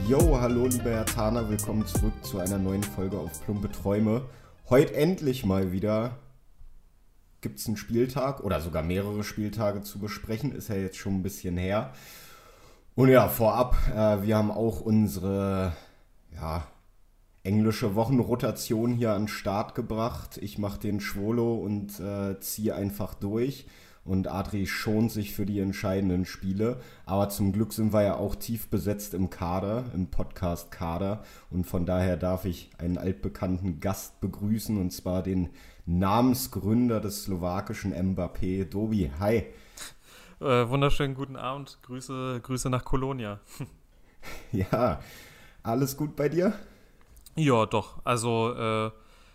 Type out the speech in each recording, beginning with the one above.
Jo, hallo lieber Herr Thaner, willkommen zurück zu einer neuen Folge auf Plumpe Träume. Heute endlich mal wieder gibt es einen Spieltag oder sogar mehrere Spieltage zu besprechen, ist ja jetzt schon ein bisschen her. Und ja, vorab, wir haben auch unsere englische Wochenrotation hier an den Start gebracht. Ich mache den Schwolo und ziehe einfach durch. Und Adri schont sich für die entscheidenden Spiele. Aber zum Glück sind wir ja auch tief besetzt im Kader, im Podcast-Kader. Und von daher darf ich einen altbekannten Gast begrüßen, und zwar den Namensgründer des slowakischen Mbappé, Dobi. Hi. Wunderschönen guten Abend. Grüße nach Kolonia. Ja, alles gut bei dir? Ja, doch. Also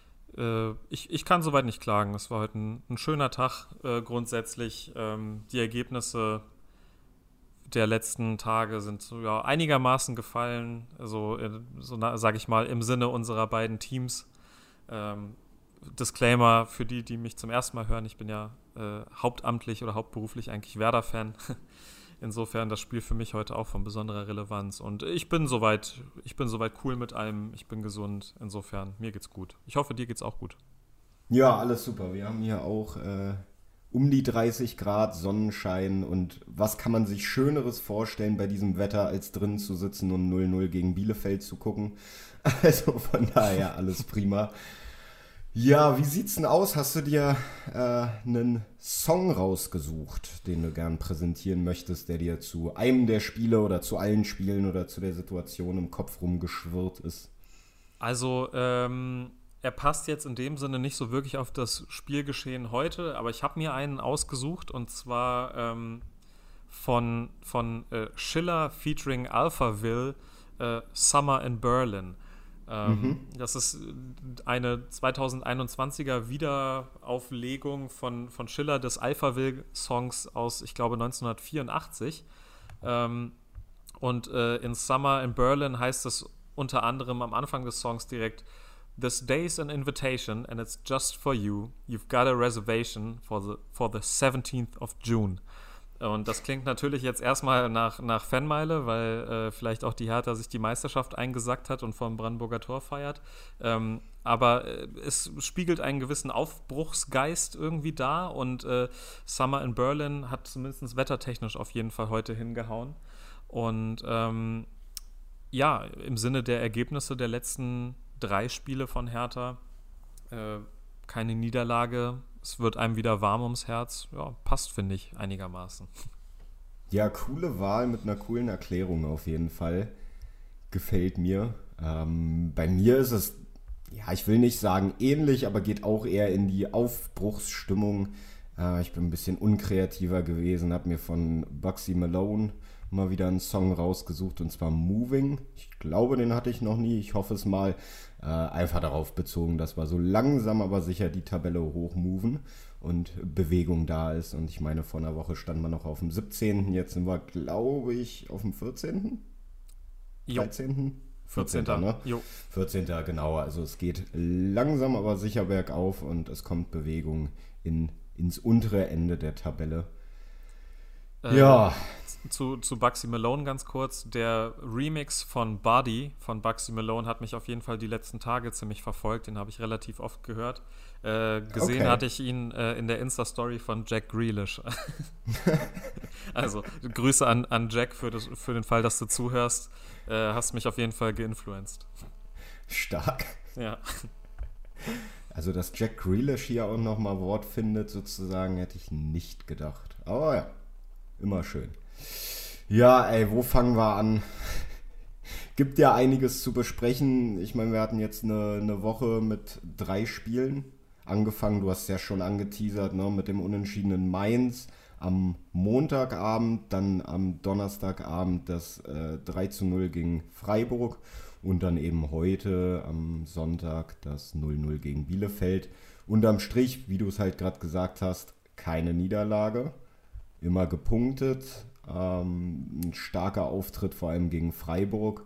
ich kann soweit nicht klagen. Es war heute ein schöner Tag grundsätzlich. Die Ergebnisse der letzten Tage sind so, ja, einigermaßen gefallen. Also sage ich mal, im Sinne unserer beiden Teams. Disclaimer für die mich zum ersten Mal hören. Ich bin ja hauptamtlich oder hauptberuflich eigentlich Werder-Fan. Insofern das Spiel für mich heute auch von besonderer Relevanz. Und ich bin soweit cool mit allem. Ich bin gesund. Insofern, mir geht's gut. Ich hoffe, dir geht's auch gut. Ja, alles super. Wir haben hier auch um die 30 Grad Sonnenschein. Und was kann man sich Schöneres vorstellen bei diesem Wetter, als drinnen zu sitzen und 0-0 gegen Bielefeld zu gucken? Also von daher alles prima. Ja, wie sieht's denn aus? Hast du dir einen Song rausgesucht, den du gern präsentieren möchtest, der dir zu einem der Spiele oder zu allen Spielen oder zu der Situation im Kopf rumgeschwirrt ist? Also, er passt jetzt in dem Sinne nicht so wirklich auf das Spielgeschehen heute, aber ich habe mir einen ausgesucht, und zwar von Schiller featuring Alphaville, Summer in Berlin. Das ist eine 2021er Wiederauflegung von Schiller des Alphaville-Songs aus, ich glaube, 1984. Und in Summer in Berlin heißt es unter anderem am Anfang des Songs direkt: This day's an invitation and it's just for you. You've got a reservation for the 17th of June. Und das klingt natürlich jetzt erstmal nach Fanmeile, weil vielleicht auch die Hertha sich die Meisterschaft eingesackt hat und vor dem Brandenburger Tor feiert. Aber es spiegelt einen gewissen Aufbruchsgeist irgendwie dar, und Summer in Berlin hat zumindest wettertechnisch auf jeden Fall heute hingehauen. Und ja, im Sinne der Ergebnisse der letzten 3 Spiele von Hertha, keine Niederlage. Es wird einem wieder warm ums Herz. Ja, passt, finde ich, einigermaßen. Ja, coole Wahl mit einer coolen Erklärung auf jeden Fall. Gefällt mir. Bei mir ist es, ja, ich will nicht sagen ähnlich, aber geht auch eher in die Aufbruchsstimmung. Ich bin ein bisschen unkreativer gewesen, habe mir von Bugsy Malone mal wieder einen Song rausgesucht, und zwar Moving. Ich glaube, den hatte ich noch nie. Ich hoffe es mal. Einfach darauf bezogen, dass wir so langsam aber sicher die Tabelle hochmoven und Bewegung da ist. Und ich meine, vor einer Woche standen wir noch auf dem 17. Jetzt sind wir, glaube ich, auf dem 14. 13. 14. Ne? Jo. 14. Genau. Also es geht langsam aber sicher bergauf und es kommt Bewegung ins untere Ende der Tabelle. Ja. Zu Bugsy Malone ganz kurz. Der Remix von Body von Bugsy Malone hat mich auf jeden Fall die letzten Tage ziemlich verfolgt. Den habe ich relativ oft gehört. Gesehen hatte ich ihn in der Insta-Story von Jack Grealish. Also Grüße an Jack für den Fall, dass du zuhörst. Hast mich auf jeden Fall geinfluenced. Stark. Ja. Also, dass Jack Grealish hier auch nochmal Wort findet, sozusagen, hätte ich nicht gedacht. Aber ja, immer schön. Ja, ey, wo fangen wir an? Gibt ja einiges zu besprechen. Ich meine, wir hatten jetzt eine Woche mit 3 Spielen angefangen. Du hast ja schon angeteasert, ne, mit dem unentschiedenen Mainz am Montagabend, dann am Donnerstagabend das 3-0 gegen Freiburg und dann eben heute am Sonntag das 0-0 gegen Bielefeld. Unterm Strich, wie du es halt gerade gesagt hast, keine Niederlage, immer gepunktet. Ein starker Auftritt, vor allem gegen Freiburg.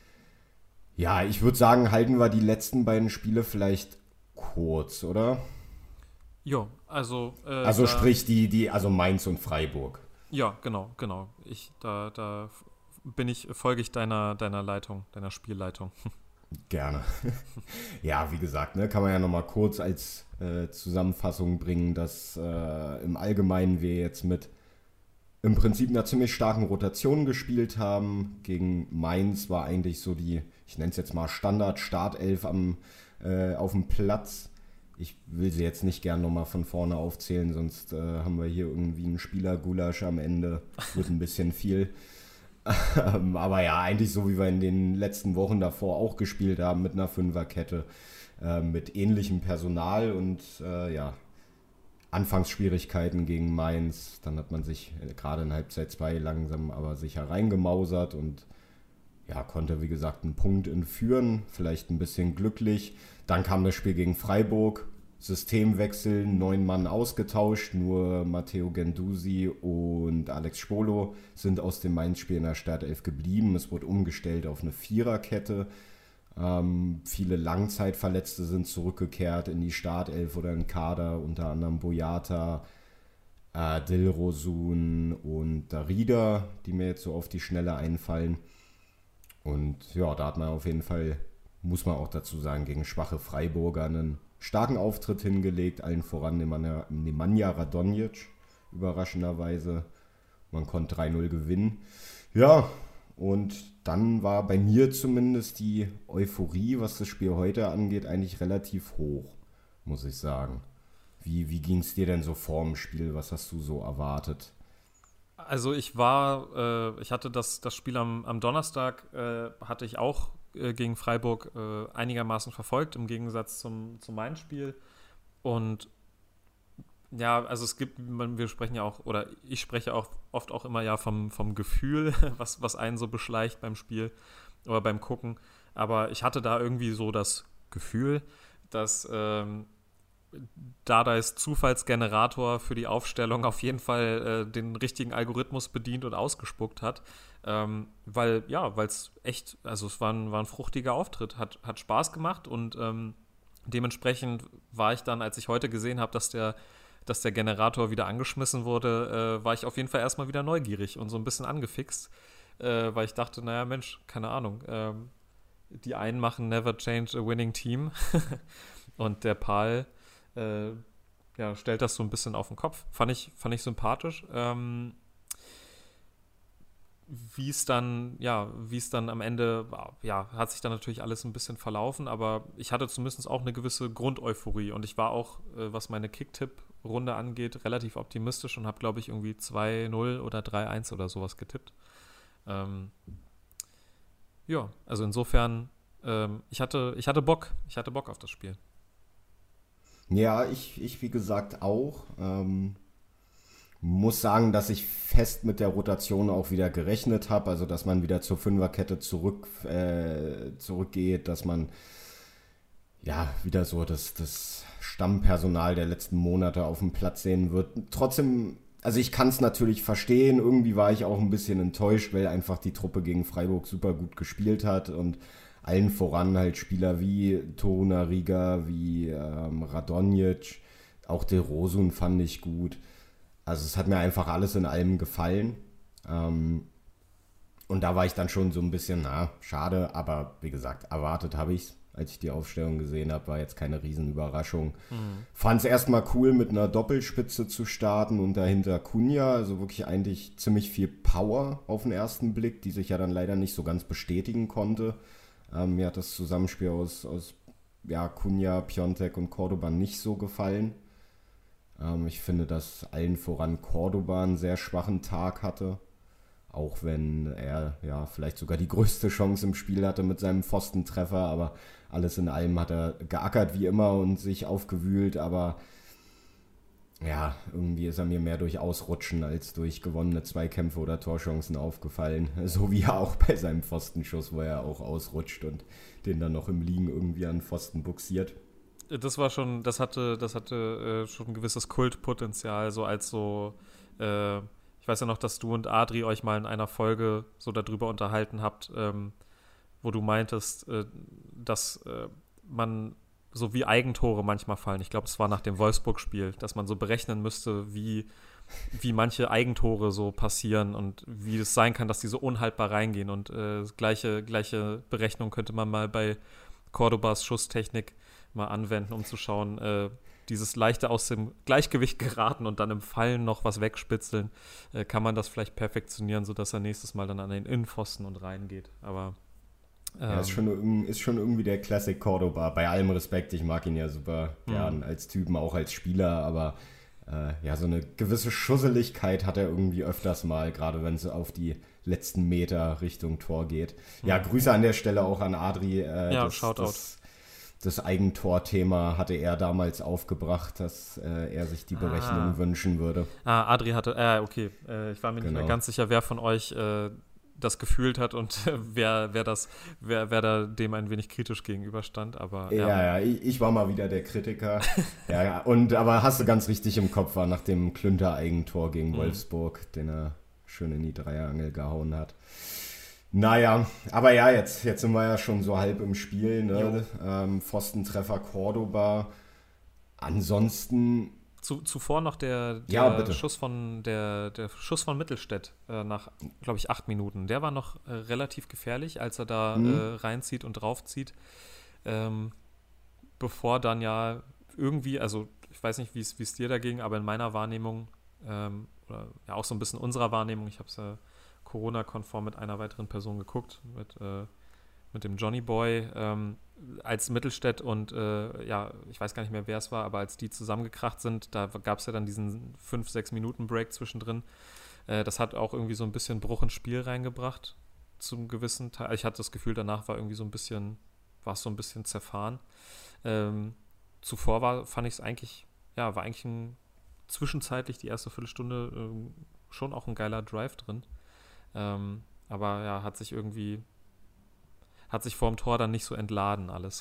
Ja, ich würde sagen, halten wir die letzten beiden Spiele vielleicht kurz, oder? Jo, also sprich also Mainz und Freiburg. Ja, genau. Da folge ich deiner Leitung, deiner Spielleitung. Gerne. Ja, wie gesagt, ne, kann man ja nochmal kurz als Zusammenfassung bringen, dass im Allgemeinen wir jetzt mit im Prinzip einer ziemlich starken Rotation gespielt haben. Gegen Mainz war eigentlich so die, ich nenne es jetzt mal Standard-Startelf auf dem Platz. Ich will sie jetzt nicht gern nochmal von vorne aufzählen, sonst haben wir hier irgendwie einen Spielergulasch am Ende. Wird ein bisschen viel. Aber ja, eigentlich so, wie wir in den letzten Wochen davor auch gespielt haben, mit einer Fünferkette, mit ähnlichem Personal und ja, Anfangsschwierigkeiten gegen Mainz. Dann hat man sich gerade in Halbzeit 2 langsam aber sicher reingemausert und ja, konnte wie gesagt einen Punkt entführen, vielleicht ein bisschen glücklich. Dann kam das Spiel gegen Freiburg, Systemwechsel, 9 Mann ausgetauscht, nur Matteo Guendouzi und Alex Schwolo sind aus dem Mainz-Spiel in der Startelf geblieben. Es wurde umgestellt auf eine Viererkette. Viele Langzeitverletzte sind zurückgekehrt in die Startelf oder in den Kader, unter anderem Boyata, Dilrosun und Darida, die mir jetzt so auf die Schnelle einfallen. Und ja, da hat man auf jeden Fall, muss man auch dazu sagen, gegen schwache Freiburger einen starken Auftritt hingelegt, allen voran Nemanja Radonjic, überraschenderweise. Man konnte 3-0 gewinnen. Ja, und dann war bei mir zumindest die Euphorie, was das Spiel heute angeht, eigentlich relativ hoch, muss ich sagen. Wie ging es dir denn so vor dem Spiel? Was hast du so erwartet? Also ich hatte das Spiel am Donnerstag, hatte ich auch gegen Freiburg einigermaßen verfolgt, im Gegensatz zum Mainz-Spiel. Und ja, also wir sprechen ja auch, oder ich spreche auch oft auch immer ja vom Gefühl, was einen so beschleicht beim Spiel oder beim Gucken. Aber ich hatte da irgendwie so das Gefühl, dass Dardais Zufallsgenerator für die Aufstellung auf jeden Fall den richtigen Algorithmus bedient und ausgespuckt hat. Weil es echt, also es war ein fruchtiger Auftritt, hat Spaß gemacht und dementsprechend war ich dann, als ich heute gesehen habe, dass der Generator wieder angeschmissen wurde, war ich auf jeden Fall erstmal wieder neugierig und so ein bisschen angefixt, weil ich dachte, naja Mensch, keine Ahnung, die einen machen Never Change a Winning Team und der Pal stellt das so ein bisschen auf den Kopf. Fand ich sympathisch. Wie es dann am Ende war, ja, hat sich dann natürlich alles ein bisschen verlaufen, aber ich hatte zumindest auch eine gewisse Grundeuphorie und ich war auch, was meine Kicktipp-Runde angeht, relativ optimistisch und habe, glaube ich, irgendwie 2-0 oder 3-1 oder sowas getippt. Ja, also insofern, ich hatte Bock auf das Spiel. Ja, ich wie gesagt auch. Muss sagen, dass ich fest mit der Rotation auch wieder gerechnet habe, also dass man wieder zur Fünferkette zurückgeht, dass man ja wieder so das Stammpersonal der letzten Monate auf dem Platz sehen wird. Trotzdem, also ich kann es natürlich verstehen, irgendwie war ich auch ein bisschen enttäuscht, weil einfach die Truppe gegen Freiburg super gut gespielt hat und allen voran halt Spieler wie Torunariga, wie Radonjic, auch Dilrosun fand ich gut. Also es hat mir einfach alles in allem gefallen. Und da war ich dann schon so ein bisschen, schade, aber wie gesagt, erwartet habe ich es, als ich die Aufstellung gesehen habe, war jetzt keine Riesenüberraschung. Fand es erstmal cool, mit einer Doppelspitze zu starten und dahinter Cunha, also wirklich eigentlich ziemlich viel Power auf den ersten Blick, die sich ja dann leider nicht so ganz bestätigen konnte. Mir hat das Zusammenspiel aus Cunha, Piontek und Cordoba nicht so gefallen. Ich finde, dass allen voran Cordoba einen sehr schwachen Tag hatte. Auch wenn er ja vielleicht sogar die größte Chance im Spiel hatte mit seinem Pfostentreffer. Aber alles in allem hat er geackert wie immer und sich aufgewühlt. Aber ja, irgendwie ist er mir mehr durch Ausrutschen als durch gewonnene Zweikämpfe oder Torchancen aufgefallen. So wie er auch bei seinem Pfostenschuss, wo er auch ausrutscht und den dann noch im Liegen irgendwie an den Pfosten buxiert. Das hatte schon ein gewisses Kultpotenzial, so als so, ich weiß ja noch, dass du und Adri euch mal in einer Folge so darüber unterhalten habt, wo du meintest, dass man so wie Eigentore manchmal fallen. Ich glaube, es war nach dem Wolfsburg-Spiel, dass man so berechnen müsste, wie wie manche Eigentore so passieren und wie es sein kann, dass die so unhaltbar reingehen. Und gleiche Berechnung könnte man mal bei Cordobas Schusstechnik mal anwenden, um zu schauen, dieses leichte aus dem Gleichgewicht geraten und dann im Fallen noch was wegspitzeln, kann man das vielleicht perfektionieren, sodass er nächstes Mal dann an den Innenpfosten und reingeht. Aber ja, ist schon irgendwie der Classic Cordoba. Bei allem Respekt, ich mag ihn ja super gern als Typen, auch als Spieler, aber ja, so eine gewisse Schusseligkeit hat er irgendwie öfters mal, gerade wenn es auf die letzten Meter Richtung Tor geht. Ja, Grüße an der Stelle auch an Adri. Shoutout. Das Eigentor-Thema hatte er damals aufgebracht, dass er sich die Berechnung wünschen würde. Adri hatte, okay. Ich war mir nicht mehr ganz sicher, wer von euch das gefühlt hat und wer da dem ein wenig kritisch gegenüberstand, aber ja, ich war mal wieder der Kritiker. ja, aber hast du ganz richtig im Kopf, war nach dem Klünter-Eigentor gegen Wolfsburg, den er schön in die Dreierangel gehauen hat. Naja, aber ja, jetzt sind wir ja schon so halb im Spiel, ne? Pfostentreffer Cordoba. Ansonsten Zuvor noch der Schuss von Mittelstädt nach, glaube ich, 8 Minuten. Der war noch relativ gefährlich, als er da reinzieht und draufzieht. Bevor dann ja irgendwie, also ich weiß nicht, wie es dir da ging, aber in meiner Wahrnehmung, oder ja auch so ein bisschen unserer Wahrnehmung, ich habe es Corona-konform mit einer weiteren Person geguckt, mit dem Johnny Boy, als Mittelstädt und ich weiß gar nicht mehr, wer es war, aber als die zusammengekracht sind, da gab es ja dann diesen 5-6 Minuten Break zwischendrin. Das hat auch irgendwie so ein bisschen Bruch ins Spiel reingebracht, zum gewissen Teil. Ich hatte das Gefühl, danach war irgendwie so ein bisschen zerfahren. Zuvor fand ich es eigentlich, war eigentlich zwischenzeitlich die erste Viertelstunde schon auch ein geiler Drive drin. Aber ja, hat sich vorm Tor dann nicht so entladen alles.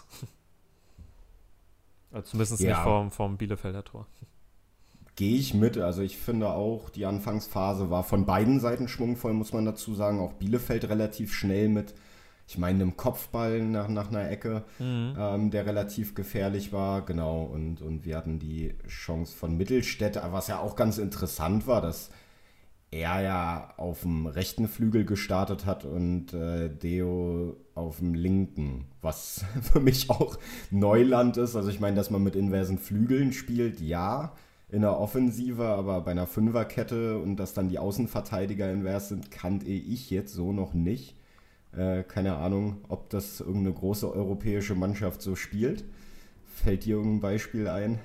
Also zumindest nicht vorm Bielefelder Tor. Gehe ich mit. Also ich finde auch, die Anfangsphase war von beiden Seiten schwungvoll, muss man dazu sagen. Auch Bielefeld relativ schnell mit, ich meine, einem Kopfball nach einer Ecke, der relativ gefährlich war. Genau, und wir hatten die Chance von Mittelstädt, was ja auch ganz interessant war, dass er ja auf dem rechten Flügel gestartet hat und Deo auf dem linken, was für mich auch Neuland ist. Also ich meine, dass man mit inversen Flügeln spielt, ja, in der Offensive, aber bei einer Fünferkette und dass dann die Außenverteidiger invers sind, kannte ich jetzt so noch nicht. Keine Ahnung, ob das irgendeine große europäische Mannschaft so spielt. Fällt dir irgendein Beispiel ein?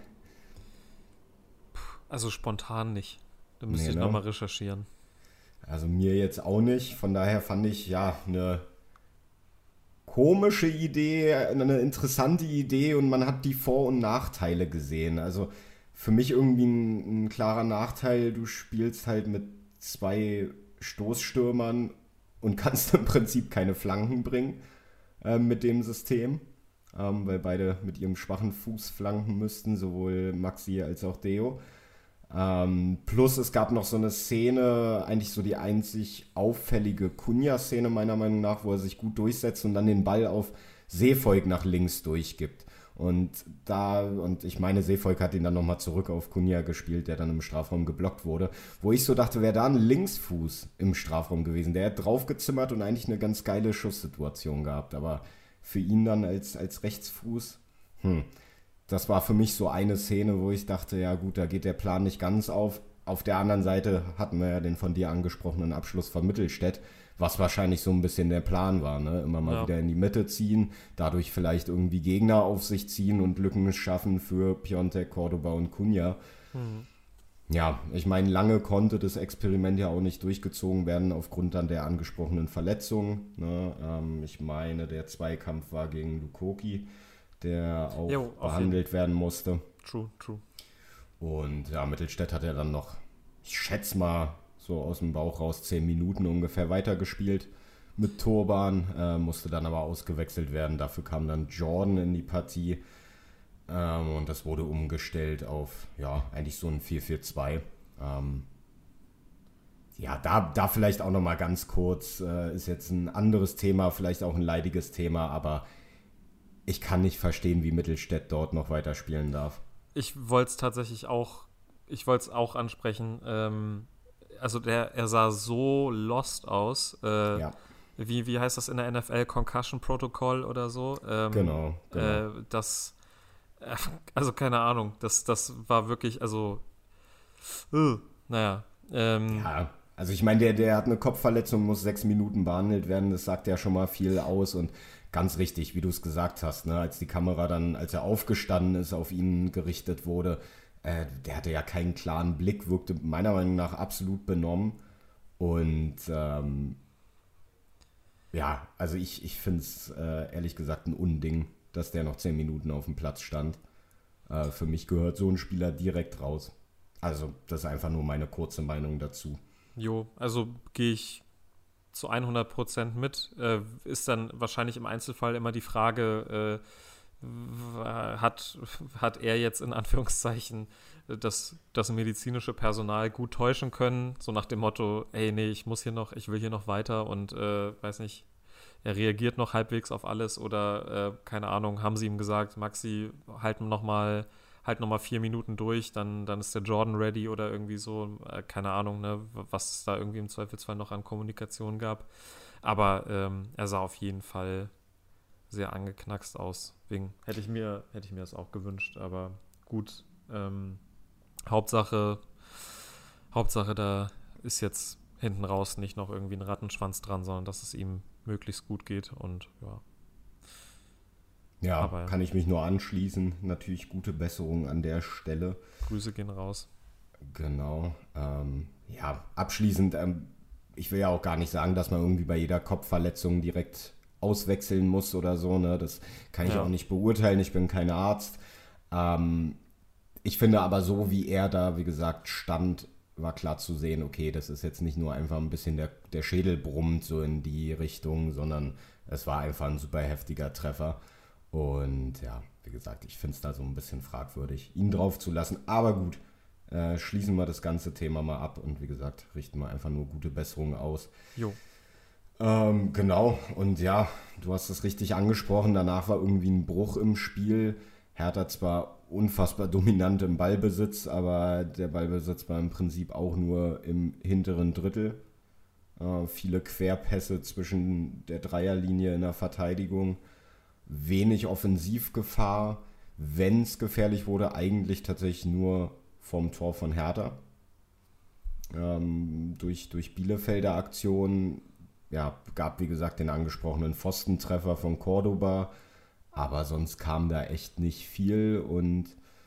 Also spontan nicht. Da müsste ich nochmal recherchieren. Also mir jetzt auch nicht. Von daher fand ich eine komische Idee, eine interessante Idee und man hat die Vor- und Nachteile gesehen. Also für mich irgendwie ein klarer Nachteil, du spielst halt mit 2 Stoßstürmern und kannst im Prinzip keine Flanken bringen mit dem System, weil beide mit ihrem schwachen Fuß flanken müssten, sowohl Maxi als auch Deo. Plus es gab noch so eine Szene, eigentlich so die einzig auffällige Cunha-Szene meiner Meinung nach, wo er sich gut durchsetzt und dann den Ball auf Seevolk nach links durchgibt. Und ich meine, Seevolk hat ihn dann nochmal zurück auf Cunha gespielt, der dann im Strafraum geblockt wurde. Wo ich so dachte, wäre da ein Linksfuß im Strafraum gewesen. Der hat draufgezimmert und eigentlich eine ganz geile Schusssituation gehabt. Aber für ihn dann als Rechtsfuß, das war für mich so eine Szene, wo ich dachte, ja gut, da geht der Plan nicht ganz auf. Auf der anderen Seite hatten wir ja den von dir angesprochenen Abschluss von Mittelstädt, was wahrscheinlich so ein bisschen der Plan war, ne? Immer mal wieder in die Mitte ziehen, dadurch vielleicht irgendwie Gegner auf sich ziehen und Lücken schaffen für Piontek, Cordoba und Cunha. Ja, ich meine, lange konnte das Experiment ja auch nicht durchgezogen werden aufgrund dann der angesprochenen Verletzung. Ne? Ich meine, der Zweikampf war gegen Lukoki, der auch behandelt werden musste. True. Und ja, Mittelstädt hat ja dann noch, ich schätze mal, so aus dem Bauch raus 10 Minuten ungefähr weitergespielt mit Turban, musste dann aber ausgewechselt werden. Dafür kam dann Jordan in die Partie und das wurde umgestellt auf, eigentlich so ein 4-4-2. Da vielleicht auch nochmal ganz kurz, ist jetzt ein anderes Thema, vielleicht auch ein leidiges Thema, aber ich kann nicht verstehen, wie Mittelstädt dort noch weiterspielen darf. Ich wollte es tatsächlich auch ich wollte es auch ansprechen. Also er sah so lost aus. Ja, Wie heißt das in der NFL? Concussion Protocol oder so? genau. Das, äh, also keine Ahnung. Das war wirklich, also, naja. Ja, also ich meine, der hat eine Kopfverletzung, muss 6 Minuten behandelt werden. Das sagt ja schon mal viel aus. Und ganz richtig, wie du es gesagt hast, ne, als die Kamera dann, als er aufgestanden ist, auf ihn gerichtet wurde, der hatte ja keinen klaren Blick, wirkte meiner Meinung nach absolut benommen. Und ja, also ich finde es ehrlich gesagt ein Unding, dass der noch 10 Minuten auf dem Platz stand. Für mich gehört so ein Spieler direkt raus. Also das ist einfach nur meine kurze Meinung dazu. Jo, also gehe ich zu 100% mit. Ist dann wahrscheinlich im Einzelfall immer die Frage, hat er jetzt in Anführungszeichen das medizinische Personal gut täuschen können, so nach dem Motto, ey, nee, ich will hier noch weiter und weiß nicht, er reagiert noch halbwegs auf alles oder keine Ahnung, haben sie ihm gesagt, Maxi, halt noch mal 4 Minuten durch, dann ist der Jordan ready oder irgendwie so, keine Ahnung, ne, was es da irgendwie im Zweifelsfall noch an Kommunikation gab. Aber er sah auf jeden Fall sehr angeknackst aus. Deswegen hätte ich mir das auch gewünscht, aber gut. Hauptsache, da ist jetzt hinten raus nicht noch irgendwie ein Rattenschwanz dran, sondern dass es ihm möglichst gut geht und ja. Ja, Aber kann ich mich nur anschließen. Natürlich gute Besserung an der Stelle. Grüße gehen raus. Genau. Ja, abschließend, ich will ja auch gar nicht sagen, dass man irgendwie bei jeder Kopfverletzung direkt auswechseln muss oder so. Ne? Das kann ich Ja. auch nicht beurteilen. Ich bin kein Arzt. Ich finde aber so, wie er da, wie gesagt, stand, war klar zu sehen, okay, das ist jetzt nicht nur einfach ein bisschen der Schädel brummt so in die Richtung, sondern es war einfach ein super heftiger Treffer. Und ja, wie gesagt, ich finde es da so ein bisschen fragwürdig, ihn drauf zu lassen. Aber gut, schließen wir das ganze Thema mal ab und wie gesagt, richten wir einfach nur gute Besserungen aus. Jo. Genau, und ja, du hast es richtig angesprochen, danach war irgendwie ein Bruch im Spiel. Hertha zwar unfassbar dominant im Ballbesitz, aber der Ballbesitz war im Prinzip auch nur im hinteren Drittel. Viele Querpässe zwischen der Dreierlinie in der Verteidigung, wenig Offensivgefahr. Wenn es gefährlich wurde, eigentlich tatsächlich nur vom Tor von Hertha. Durch Bielefelder Aktionen, ja, gab wie gesagt den angesprochenen Pfostentreffer von Cordoba, aber sonst kam da echt nicht viel und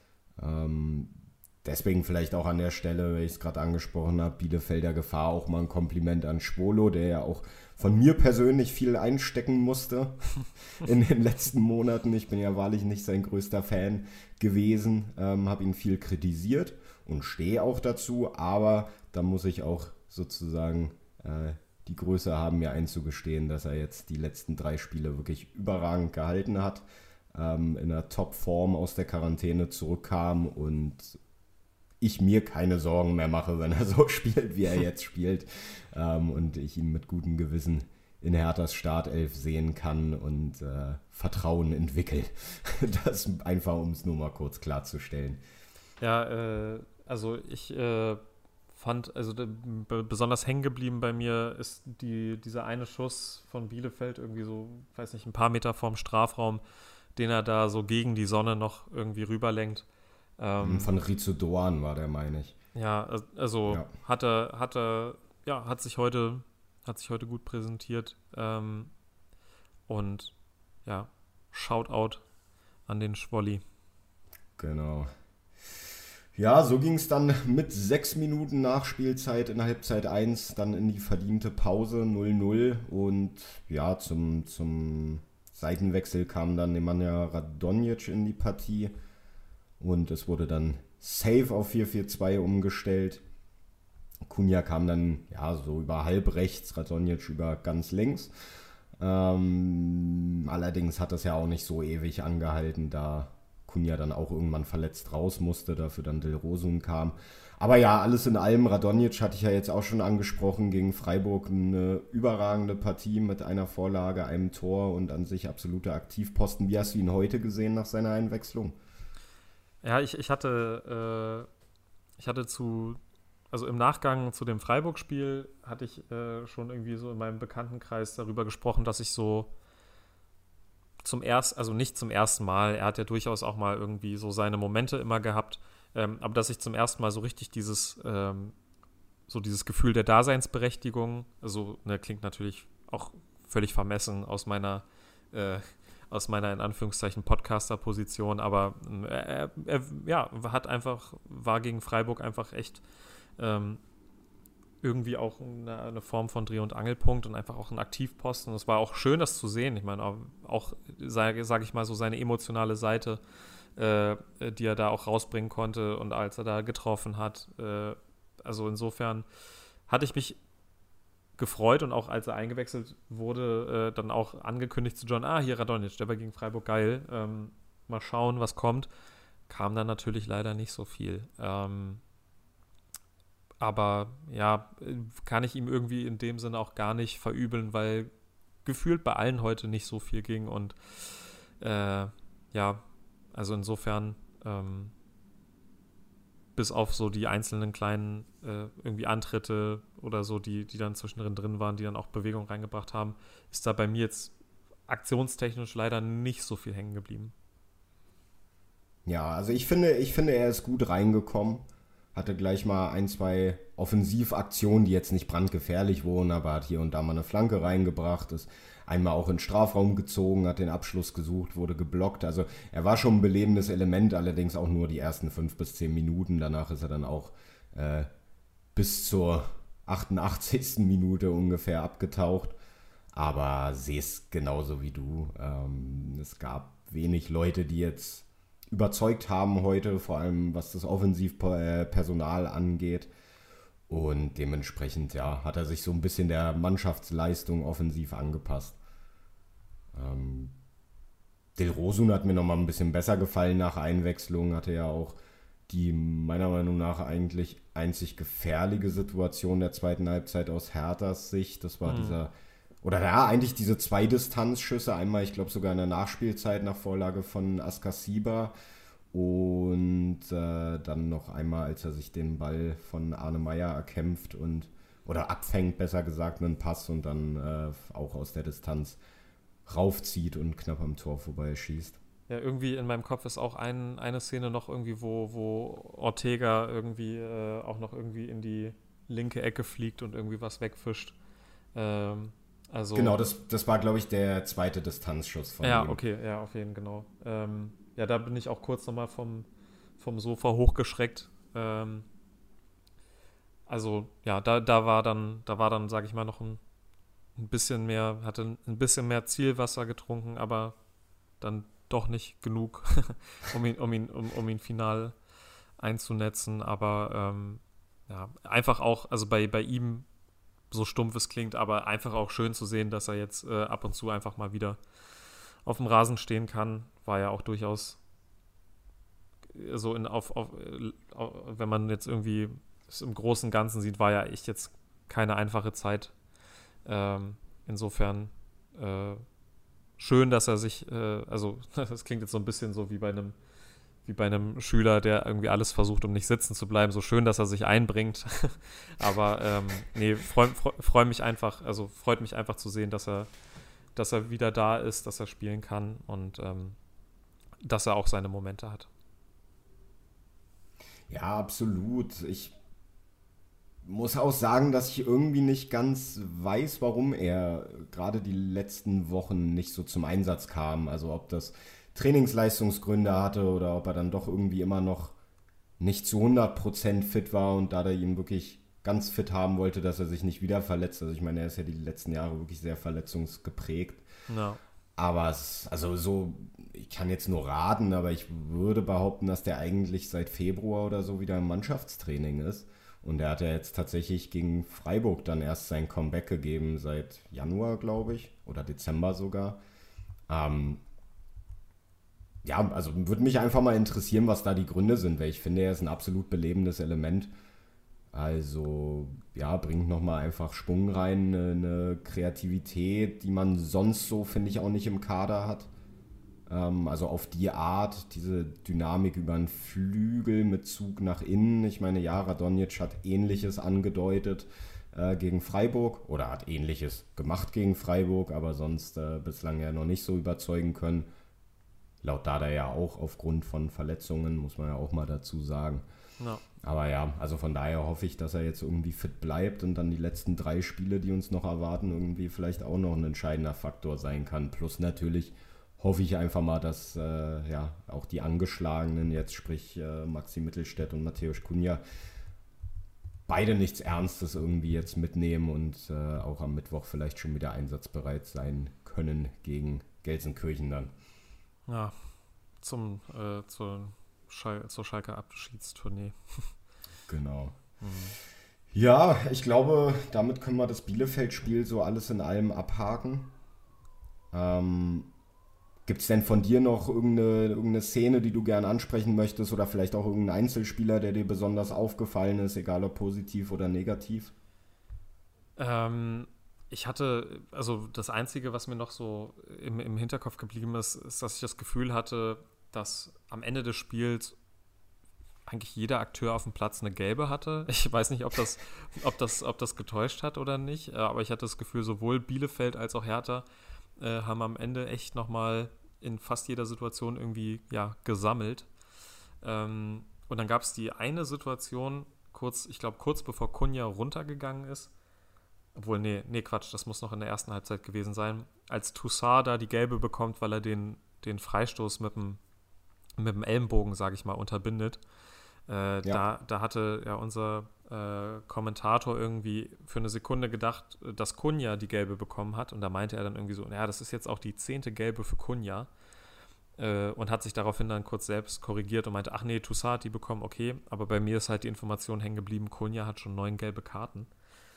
deswegen vielleicht auch an der Stelle, weil ich es gerade angesprochen habe, Bielefelder Gefahr, auch mal ein Kompliment an Schwolo, der ja auch von mir persönlich viel einstecken musste in den letzten Monaten. Ich bin ja wahrlich nicht sein größter Fan gewesen, habe ihn viel kritisiert und stehe auch dazu, aber da muss ich auch sozusagen die Größe haben, mir einzugestehen, dass er jetzt die letzten 3 Spiele wirklich überragend gehalten hat, in einer Top-Form aus der Quarantäne zurückkam und ich mir keine Sorgen mehr mache, wenn er so spielt, wie er jetzt spielt, und ich ihn mit gutem Gewissen in Herthas Startelf sehen kann und Vertrauen entwickle. Das einfach, um es nur mal kurz klarzustellen. Ja, also ich fand, also besonders hängen geblieben bei mir ist dieser eine Schuss von Bielefeld irgendwie so, weiß nicht, ein paar Meter vorm Strafraum, den er da so gegen die Sonne noch irgendwie rüberlenkt. Von Rizzo Doan war der, meine ich. Ja, also Ja. hat sich heute gut präsentiert. Und ja, Shoutout an den Schwolli. Genau. Ja, so ging es dann mit 6 Minuten Nachspielzeit in Halbzeit 1 dann in die verdiente Pause 0:0 und ja, zum Seitenwechsel kam dann Nemanja Radonjic in die Partie und es wurde dann safe auf 4-4-2 umgestellt. Cunha kam dann ja so über halb rechts, Radonjic über ganz links. Allerdings hat das ja auch nicht so ewig angehalten, da Cunha dann auch irgendwann verletzt raus musste, dafür dann Del Rosun kam. Aber ja, alles in allem, Radonjic hatte ich ja jetzt auch schon angesprochen, gegen Freiburg eine überragende Partie mit einer Vorlage, einem Tor und an sich absoluter Aktivposten. Wie hast du ihn heute gesehen nach seiner Einwechslung? Ja, ich hatte also im Nachgang zu dem Freiburg-Spiel hatte ich schon irgendwie so in meinem Bekanntenkreis darüber gesprochen, dass ich so also nicht zum ersten Mal, er hat ja durchaus auch mal irgendwie so seine Momente immer gehabt, aber dass ich zum ersten Mal so richtig dieses Gefühl der Daseinsberechtigung, also ne, klingt natürlich auch völlig vermessen aus meiner in Anführungszeichen Podcaster-Position, aber war gegen Freiburg einfach echt irgendwie auch eine Form von Dreh- und Angelpunkt und einfach auch ein Aktivposten. Und es war auch schön, das zu sehen. Ich meine, auch sage ich mal, so seine emotionale Seite, die er da auch rausbringen konnte und als er da getroffen hat. Also insofern hatte ich mich gefreut und auch als er eingewechselt wurde, dann auch angekündigt zu John, hier Radonjic, der war gegen Freiburg geil. Mal schauen, was kommt. Kam dann natürlich leider nicht so viel. Aber ja, kann ich ihm irgendwie in dem Sinne auch gar nicht verübeln, weil gefühlt bei allen heute nicht so viel ging und ja, also insofern bis auf so die einzelnen kleinen irgendwie Antritte oder so, die dann zwischendrin drin waren, die dann auch Bewegung reingebracht haben, ist da bei mir jetzt aktionstechnisch leider nicht so viel hängen geblieben. Ja, also ich finde, er ist gut reingekommen. Hatte gleich mal ein, zwei Offensivaktionen, die jetzt nicht brandgefährlich wurden, aber hat hier und da mal eine Flanke reingebracht, ist einmal auch in den Strafraum gezogen, hat den Abschluss gesucht, wurde geblockt. Also er war schon ein belebendes Element, allerdings auch nur die ersten 5 bis 10 Minuten. Danach ist er dann auch bis zur 88. Minute ungefähr abgetaucht. Aber sehe es genauso wie du. Es gab wenig Leute, die jetzt überzeugt haben heute, vor allem was das Offensivpersonal angeht. Und dementsprechend, ja, hat er sich so ein bisschen der Mannschaftsleistung offensiv angepasst. Del Rosun hat mir nochmal ein bisschen besser gefallen nach Einwechslung. Hatte ja auch die meiner Meinung nach eigentlich einzig gefährliche Situation der zweiten Halbzeit aus Herthas Sicht. Das war eigentlich diese zwei Distanzschüsse. Einmal, ich glaube sogar in der Nachspielzeit nach Vorlage von Askasiba. Und dann noch einmal, als er sich den Ball von Arne Meyer erkämpft oder abfängt, besser gesagt, einen Pass und dann auch aus der Distanz raufzieht und knapp am Tor vorbeischießt. Ja, irgendwie in meinem Kopf ist auch eine Szene noch irgendwie, wo Ortega irgendwie auch noch irgendwie in die linke Ecke fliegt und irgendwie was wegfischt. Also genau, das war, glaube ich, der zweite Distanzschuss von ihm. Ja, okay, ja, auf jeden Fall, genau. Ja, da bin ich auch kurz nochmal vom Sofa hochgeschreckt. Also, ja, da war dann, sage ich mal, noch ein bisschen mehr, hatte ein bisschen mehr Zielwasser getrunken, aber dann doch nicht genug, um ihn final einzunetzen. Aber ja, einfach auch, also bei ihm, so stumpf es klingt, aber einfach auch schön zu sehen, dass er jetzt ab und zu einfach mal wieder auf dem Rasen stehen kann, war ja auch durchaus so wenn man jetzt irgendwie es im Großen und Ganzen sieht, war ja echt jetzt keine einfache Zeit. Insofern schön, dass er sich, also das klingt jetzt so ein bisschen so wie bei einem Schüler, der irgendwie alles versucht, um nicht sitzen zu bleiben. So schön, dass er sich einbringt. Aber nee, freut mich einfach zu sehen, dass er wieder da ist, dass er spielen kann und dass er auch seine Momente hat. Ja, absolut. Ich muss auch sagen, dass ich irgendwie nicht ganz weiß, warum er gerade die letzten Wochen nicht so zum Einsatz kam. Also ob das Trainingsleistungsgründe hatte oder ob er dann doch irgendwie immer noch nicht zu 100% fit war und da er ihn wirklich ganz fit haben wollte, dass er sich nicht wieder verletzt. Also ich meine, er ist ja die letzten Jahre wirklich sehr verletzungsgeprägt. Ja. Aber ich kann jetzt nur raten, aber ich würde behaupten, dass der eigentlich seit Februar oder so wieder im Mannschaftstraining ist. Und er hat ja jetzt tatsächlich gegen Freiburg dann erst sein Comeback gegeben, seit Januar, glaube ich, oder Dezember sogar. Ja, also würde mich einfach mal interessieren, was da die Gründe sind, weil ich finde, er ist ein absolut belebendes Element. Also, ja, bringt nochmal einfach Schwung rein, eine Kreativität, die man sonst so, finde ich, auch nicht im Kader hat. Also auf die Art, diese Dynamik über einen Flügel mit Zug nach innen. Ich meine, ja, Radonjic hat Ähnliches angedeutet gegen Freiburg oder hat Ähnliches gemacht gegen Freiburg, aber sonst bislang ja noch nicht so überzeugen können. Laut Dada ja auch aufgrund von Verletzungen, muss man ja auch mal dazu sagen. Ja. Aber ja, also von daher hoffe ich, dass er jetzt irgendwie fit bleibt und dann die letzten 3 Spiele, die uns noch erwarten, irgendwie vielleicht auch noch ein entscheidender Faktor sein kann. Plus natürlich hoffe ich einfach mal, dass auch die Angeschlagenen jetzt, sprich Maxi Mittelstädt und Matthäus Cunha, beide nichts Ernstes irgendwie jetzt mitnehmen und auch am Mittwoch vielleicht schon wieder einsatzbereit sein können gegen Gelsenkirchen dann. Ja, zur Schalker Abschiedstournee. Genau. Ja, ich glaube, damit können wir das Bielefeld-Spiel so alles in allem abhaken. Gibt es denn von dir noch irgendeine Szene, die du gern ansprechen möchtest oder vielleicht auch irgendein Einzelspieler, der dir besonders aufgefallen ist, egal ob positiv oder negativ? Ich hatte, also das Einzige, was mir noch so im Hinterkopf geblieben ist, ist, dass ich das Gefühl hatte, dass am Ende des Spiels eigentlich jeder Akteur auf dem Platz eine gelbe hatte. Ich weiß nicht, ob das getäuscht hat oder nicht, aber ich hatte das Gefühl, sowohl Bielefeld als auch Hertha haben am Ende echt nochmal in fast jeder Situation irgendwie gesammelt. Und dann gab es die eine Situation, kurz bevor Cunha runtergegangen ist, obwohl, nee, Quatsch, das muss noch in der ersten Halbzeit gewesen sein, als Toussaint da die gelbe bekommt, weil er den Freistoß mit dem Ellenbogen, sage ich mal, unterbindet. Da hatte ja unser Kommentator irgendwie für eine Sekunde gedacht, dass Cunha die gelbe bekommen hat. Und da meinte er dann irgendwie so, das ist jetzt auch die 10. gelbe für Cunha. Und hat sich daraufhin dann kurz selbst korrigiert und meinte, ach nee, Toussaint hat die bekommen, okay. Aber bei mir ist halt die Information hängen geblieben, Cunha hat schon 9 gelbe Karten.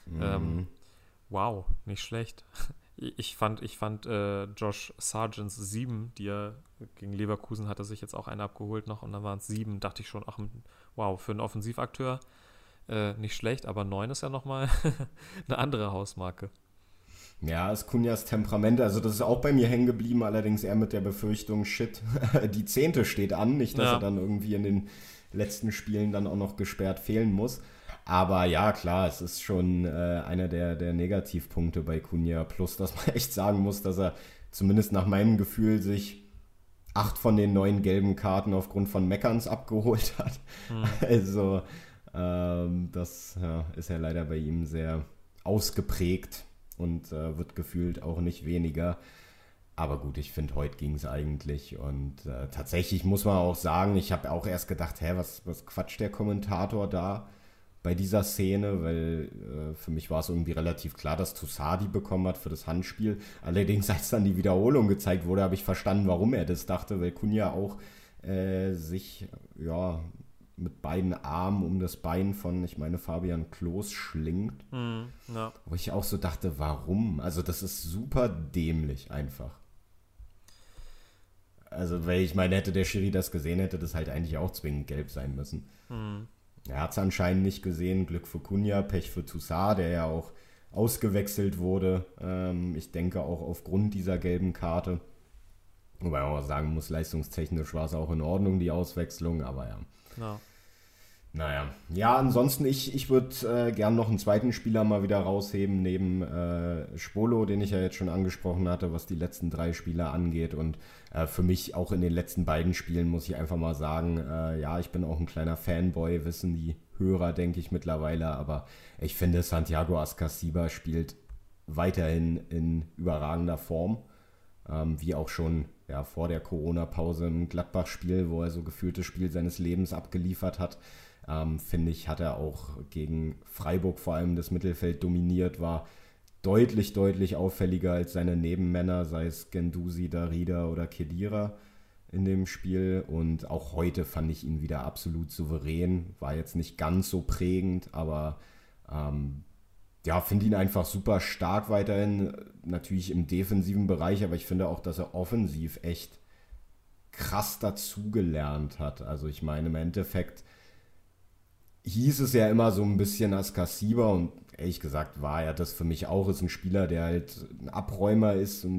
Wow, nicht schlecht. Ich fand Josh Sargents 7, die er gegen Leverkusen hatte, sich jetzt auch eine abgeholt noch und dann waren es 7, dachte ich schon, ach wow, für einen Offensivakteur nicht schlecht, aber 9 ist ja nochmal eine andere Hausmarke. Ja, ist Cunhas Temperament, also das ist auch bei mir hängen geblieben, allerdings eher mit der Befürchtung, shit, die 10. steht an, nicht, dass er dann irgendwie in den letzten Spielen dann auch noch gesperrt fehlen muss. Aber ja, klar, es ist schon einer der Negativpunkte bei Cunha. Plus, dass man echt sagen muss, dass er zumindest nach meinem Gefühl sich 8 von den 9 gelben Karten aufgrund von Meckerns abgeholt hat. Also, das ist ja leider bei ihm sehr ausgeprägt und wird gefühlt auch nicht weniger. Aber gut, ich finde, heute ging es eigentlich. Und tatsächlich muss man auch sagen, ich habe auch erst gedacht, was quatscht der Kommentator da bei dieser Szene, weil für mich war es irgendwie relativ klar, dass Toussaint die bekommen hat für das Handspiel. Allerdings, als dann die Wiederholung gezeigt wurde, habe ich verstanden, warum er das dachte, weil Cunha auch sich mit beiden Armen um das Bein von, ich meine, Fabian Klos schlingt. Wo ich auch so dachte, warum? Also das ist super dämlich einfach. Also, weil ich meine, hätte der Schiri das gesehen, hätte das halt eigentlich auch zwingend gelb sein müssen. Er hat es anscheinend nicht gesehen. Glück für Cunha, Pech für Toussaint, der ja auch ausgewechselt wurde. Ich denke auch aufgrund dieser gelben Karte. Wobei man auch sagen muss, leistungstechnisch war es auch in Ordnung, die Auswechslung, aber ja. Naja. Ja, ansonsten, ich würde gern noch einen zweiten Spieler mal wieder rausheben, neben Spolo, den ich ja jetzt schon angesprochen hatte, was die letzten 3 Spieler angeht. Und für mich auch in den letzten beiden Spielen muss ich einfach mal sagen, ich bin auch ein kleiner Fanboy, wissen die Hörer, denke ich mittlerweile. Aber ich finde, Santiago Ascasiba spielt weiterhin in überragender Form. Wie auch schon vor der Corona-Pause im Gladbach-Spiel, wo er so gefühlt das Spiel seines Lebens abgeliefert hat. Finde ich, hat er auch gegen Freiburg vor allem das Mittelfeld dominiert, war deutlich, deutlich auffälliger als seine Nebenmänner, sei es Guendouzi, Darida oder Khedira in dem Spiel. Und auch heute fand ich ihn wieder absolut souverän, war jetzt nicht ganz so prägend, aber finde ihn einfach super stark weiterhin, natürlich im defensiven Bereich, aber ich finde auch, dass er offensiv echt krass dazugelernt hat. Also ich meine, im Endeffekt hieß es ja immer so ein bisschen Ascasiba und ehrlich gesagt war er das für mich auch, ist ein Spieler, der halt ein Abräumer ist und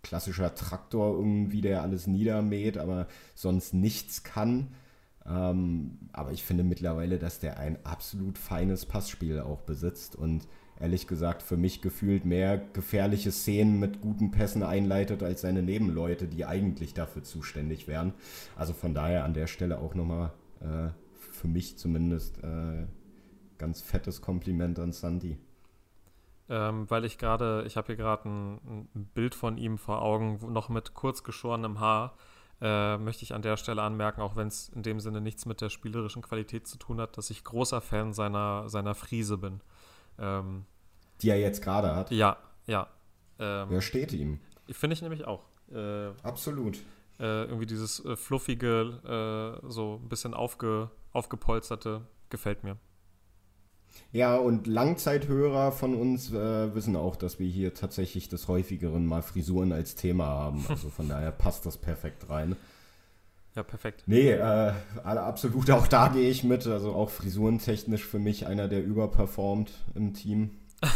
klassischer Traktor irgendwie, der alles niedermäht, aber sonst nichts kann. Aber ich finde mittlerweile, dass der ein absolut feines Passspiel auch besitzt und ehrlich gesagt für mich gefühlt mehr gefährliche Szenen mit guten Pässen einleitet als seine Nebenleute, die eigentlich dafür zuständig wären. Also von daher an der Stelle auch nochmal für mich zumindest ganz fettes Kompliment an Santi. Weil ich habe hier gerade ein Bild von ihm vor Augen, noch mit kurz geschorenem Haar, möchte ich an der Stelle anmerken, auch wenn es in dem Sinne nichts mit der spielerischen Qualität zu tun hat, dass ich großer Fan seiner Frise bin. Die er jetzt gerade hat. Ja. Wer steht ihm? Finde ich nämlich auch. Absolut. Irgendwie dieses fluffige, so ein bisschen aufgepolsterte, gefällt mir. Ja, und Langzeithörer von uns wissen auch, dass wir hier tatsächlich des Häufigeren mal Frisuren als Thema haben. Also von daher passt das perfekt rein. Ja, perfekt. Nee, absolut, auch da gehe ich mit. Also auch frisurentechnisch für mich einer, der überperformt im Team.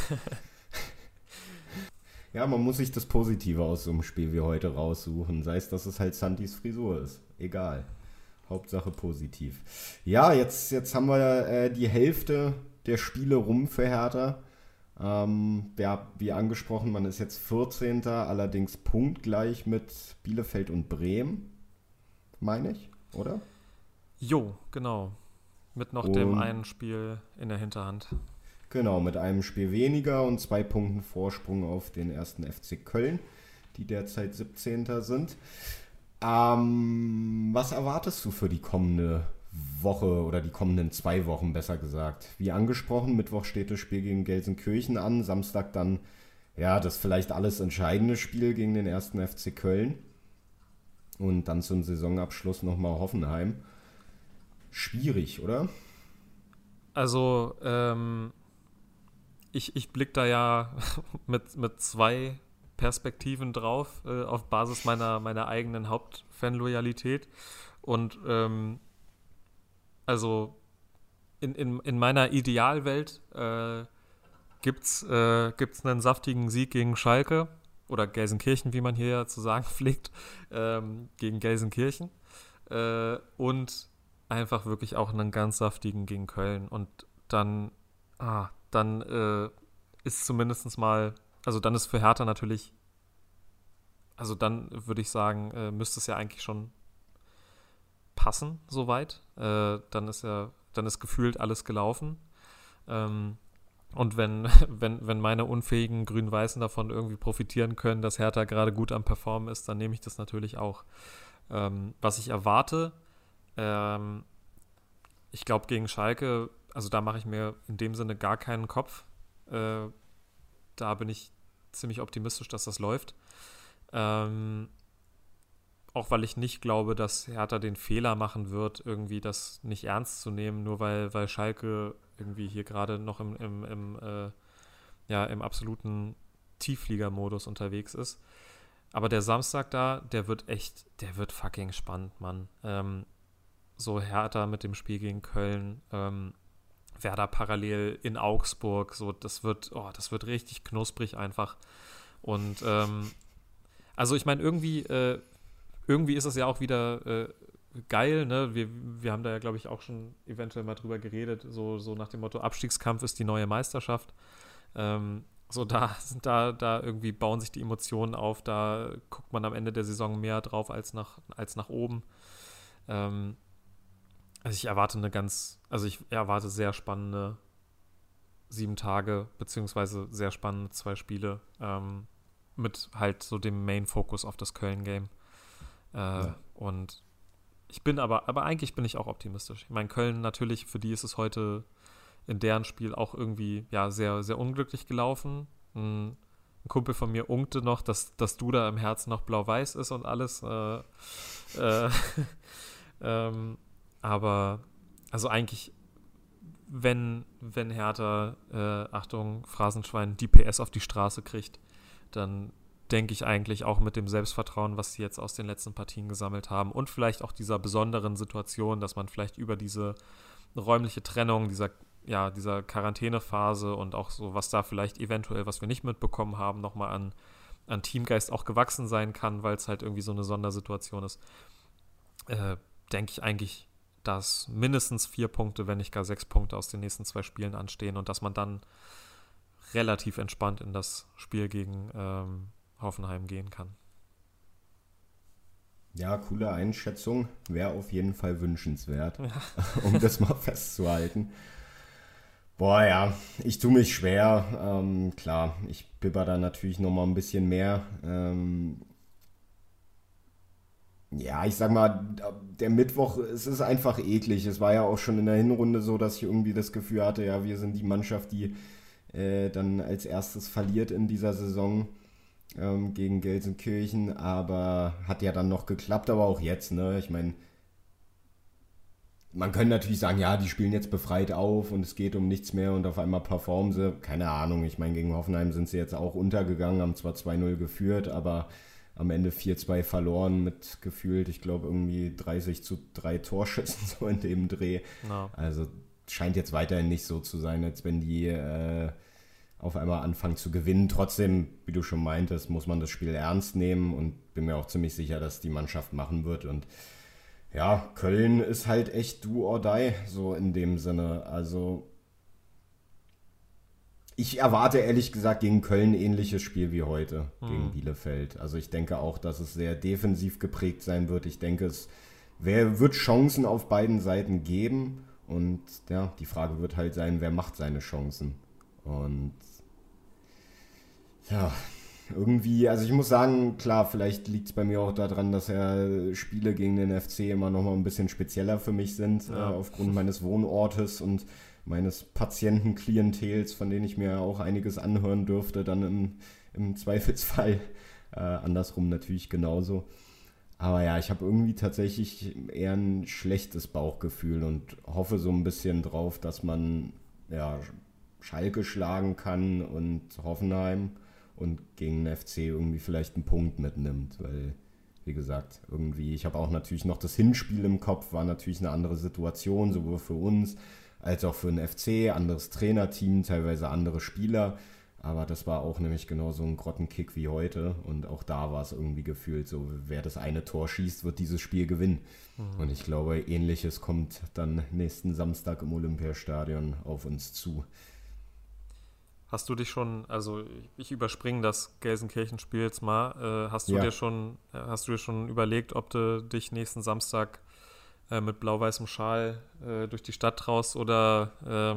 Ja, man muss sich das Positive aus so einem Spiel wie heute raussuchen. Sei es, dass es halt Santis Frisur ist. Egal. Hauptsache positiv. Ja, jetzt haben wir die Hälfte der Spiele rum für Hertha. Ja, wie angesprochen, man ist jetzt 14. Allerdings punktgleich mit Bielefeld und Bremen, meine ich, oder? Jo, genau. Mit noch dem einen Spiel in der Hinterhand. Genau, mit einem Spiel weniger und 2 Punkten Vorsprung auf den ersten FC Köln, die derzeit 17. sind. Was erwartest du für die kommende Woche oder die kommenden 2 Wochen, besser gesagt? Wie angesprochen, Mittwoch steht das Spiel gegen Gelsenkirchen an, Samstag dann ja das vielleicht alles entscheidende Spiel gegen den ersten FC Köln und dann zum Saisonabschluss nochmal Hoffenheim. Schwierig, oder? Also, ich blicke da ja mit 2 Perspektiven drauf, auf Basis meiner eigenen Hauptfanloyalität. Und also in meiner Idealwelt gibt's einen saftigen Sieg gegen Schalke oder Gelsenkirchen, wie man hier ja zu sagen pflegt, gegen Gelsenkirchen und einfach wirklich auch einen ganz saftigen gegen Köln. Und dann ist zumindest mal, also dann ist für Hertha natürlich, also dann würde ich sagen, müsste es ja eigentlich schon passen soweit. Dann ist gefühlt alles gelaufen. Und wenn meine unfähigen Grün-Weißen davon irgendwie profitieren können, dass Hertha gerade gut am Performen ist, dann nehme ich das natürlich auch. Was ich erwarte, ich glaube gegen Schalke, also da mache ich mir in dem Sinne gar keinen Kopf. Da bin ich ziemlich optimistisch, dass das läuft. Auch weil ich nicht glaube, dass Hertha den Fehler machen wird, irgendwie das nicht ernst zu nehmen, nur weil Schalke irgendwie hier gerade noch im absoluten Tieffliegermodus unterwegs ist. Aber der Samstag da, der wird fucking spannend, Mann. So Hertha mit dem Spiel gegen Köln, Werder parallel in Augsburg, so das wird richtig knusprig einfach. Und also ich meine, irgendwie ist es ja auch wieder geil, ne? Wir haben da ja, glaube ich, auch schon eventuell mal drüber geredet, so nach dem Motto, Abstiegskampf ist die neue Meisterschaft. So da irgendwie bauen sich die Emotionen auf, da guckt man am Ende der Saison mehr drauf als nach oben. Also ich erwarte sehr spannende 7 Tage, beziehungsweise sehr spannende 2 Spiele, mit halt so dem Main-Fokus auf das Köln-Game. Ja. Und ich bin aber eigentlich bin ich auch optimistisch. Ich meine, Köln natürlich, für die ist es heute in deren Spiel auch irgendwie ja sehr, sehr unglücklich gelaufen. Ein Kumpel von mir unkte noch, dass du da im Herzen noch blau-weiß ist und alles. Aber also eigentlich, wenn Hertha, Achtung, Phrasenschwein, die PS auf die Straße kriegt, dann denke ich eigentlich auch mit dem Selbstvertrauen, was sie jetzt aus den letzten Partien gesammelt haben und vielleicht auch dieser besonderen Situation, dass man vielleicht über diese räumliche Trennung, dieser Quarantänephase und auch so, was da vielleicht eventuell, was wir nicht mitbekommen haben, nochmal an an Teamgeist auch gewachsen sein kann, weil es halt irgendwie so eine Sondersituation ist, denke ich eigentlich, dass mindestens 4 Punkte, wenn nicht gar 6 Punkte aus den nächsten 2 Spielen anstehen und dass man dann relativ entspannt in das Spiel gegen Hoffenheim gehen kann. Ja, coole Einschätzung. Wäre auf jeden Fall wünschenswert, um das mal festzuhalten. Boah, ja, ich tue mich schwer. Klar, ich bibber da natürlich nochmal ein bisschen mehr. Ja, ich sag mal, der Mittwoch, es ist einfach eklig. Es war ja auch schon in der Hinrunde so, dass ich irgendwie das Gefühl hatte, ja, wir sind die Mannschaft, die dann als erstes verliert in dieser Saison gegen Gelsenkirchen. Aber hat ja dann noch geklappt, aber auch jetzt, ne? Ich meine, man könnte natürlich sagen, ja, die spielen jetzt befreit auf und es geht um nichts mehr und auf einmal performen sie. Keine Ahnung, ich meine, gegen Hoffenheim sind sie jetzt auch untergegangen, haben zwar 2-0 geführt, aber am Ende 4-2 verloren mit gefühlt, ich glaube, irgendwie 30-3 Torschüssen so in dem Dreh. No. Also scheint jetzt weiterhin nicht so zu sein, als wenn die auf einmal anfangen zu gewinnen. Trotzdem, wie du schon meintest, muss man das Spiel ernst nehmen und bin mir auch ziemlich sicher, dass die Mannschaft machen wird. Und ja, Köln ist halt echt do or die, so in dem Sinne. Also ich erwarte ehrlich gesagt gegen Köln ein ähnliches Spiel wie heute gegen Bielefeld. Also ich denke auch, dass es sehr defensiv geprägt sein wird. Ich denke, es wird Chancen auf beiden Seiten geben. Und ja, die Frage wird halt sein, wer macht seine Chancen? Und ja, irgendwie, also ich muss sagen, klar, vielleicht liegt es bei mir auch daran, dass ja Spiele gegen den FC immer noch mal ein bisschen spezieller für mich sind, aufgrund meines Wohnortes und meines Patientenklientels, von denen ich mir auch einiges anhören dürfte, dann im Zweifelsfall. Andersrum natürlich genauso. Aber ja, ich habe irgendwie tatsächlich eher ein schlechtes Bauchgefühl und hoffe so ein bisschen drauf, dass man ja, Schalke schlagen kann und Hoffenheim und gegen den FC irgendwie vielleicht einen Punkt mitnimmt, weil, wie gesagt, irgendwie, ich habe auch natürlich noch das Hinspiel im Kopf, war natürlich eine andere Situation, sowohl für uns als auch für den FC, anderes Trainerteam, teilweise andere Spieler, aber das war auch nämlich genau so ein Grottenkick wie heute und auch da war es irgendwie gefühlt so, wer das eine Tor schießt, wird dieses Spiel gewinnen. Und ich glaube, Ähnliches kommt dann nächsten Samstag im Olympiastadion auf uns zu. Hast du dich schon, also ich überspringe das Gelsenkirchen-Spiel jetzt mal, hast du Ja. dir schon überlegt, ob du dich nächsten Samstag mit blau-weißem Schal durch die Stadt traust oder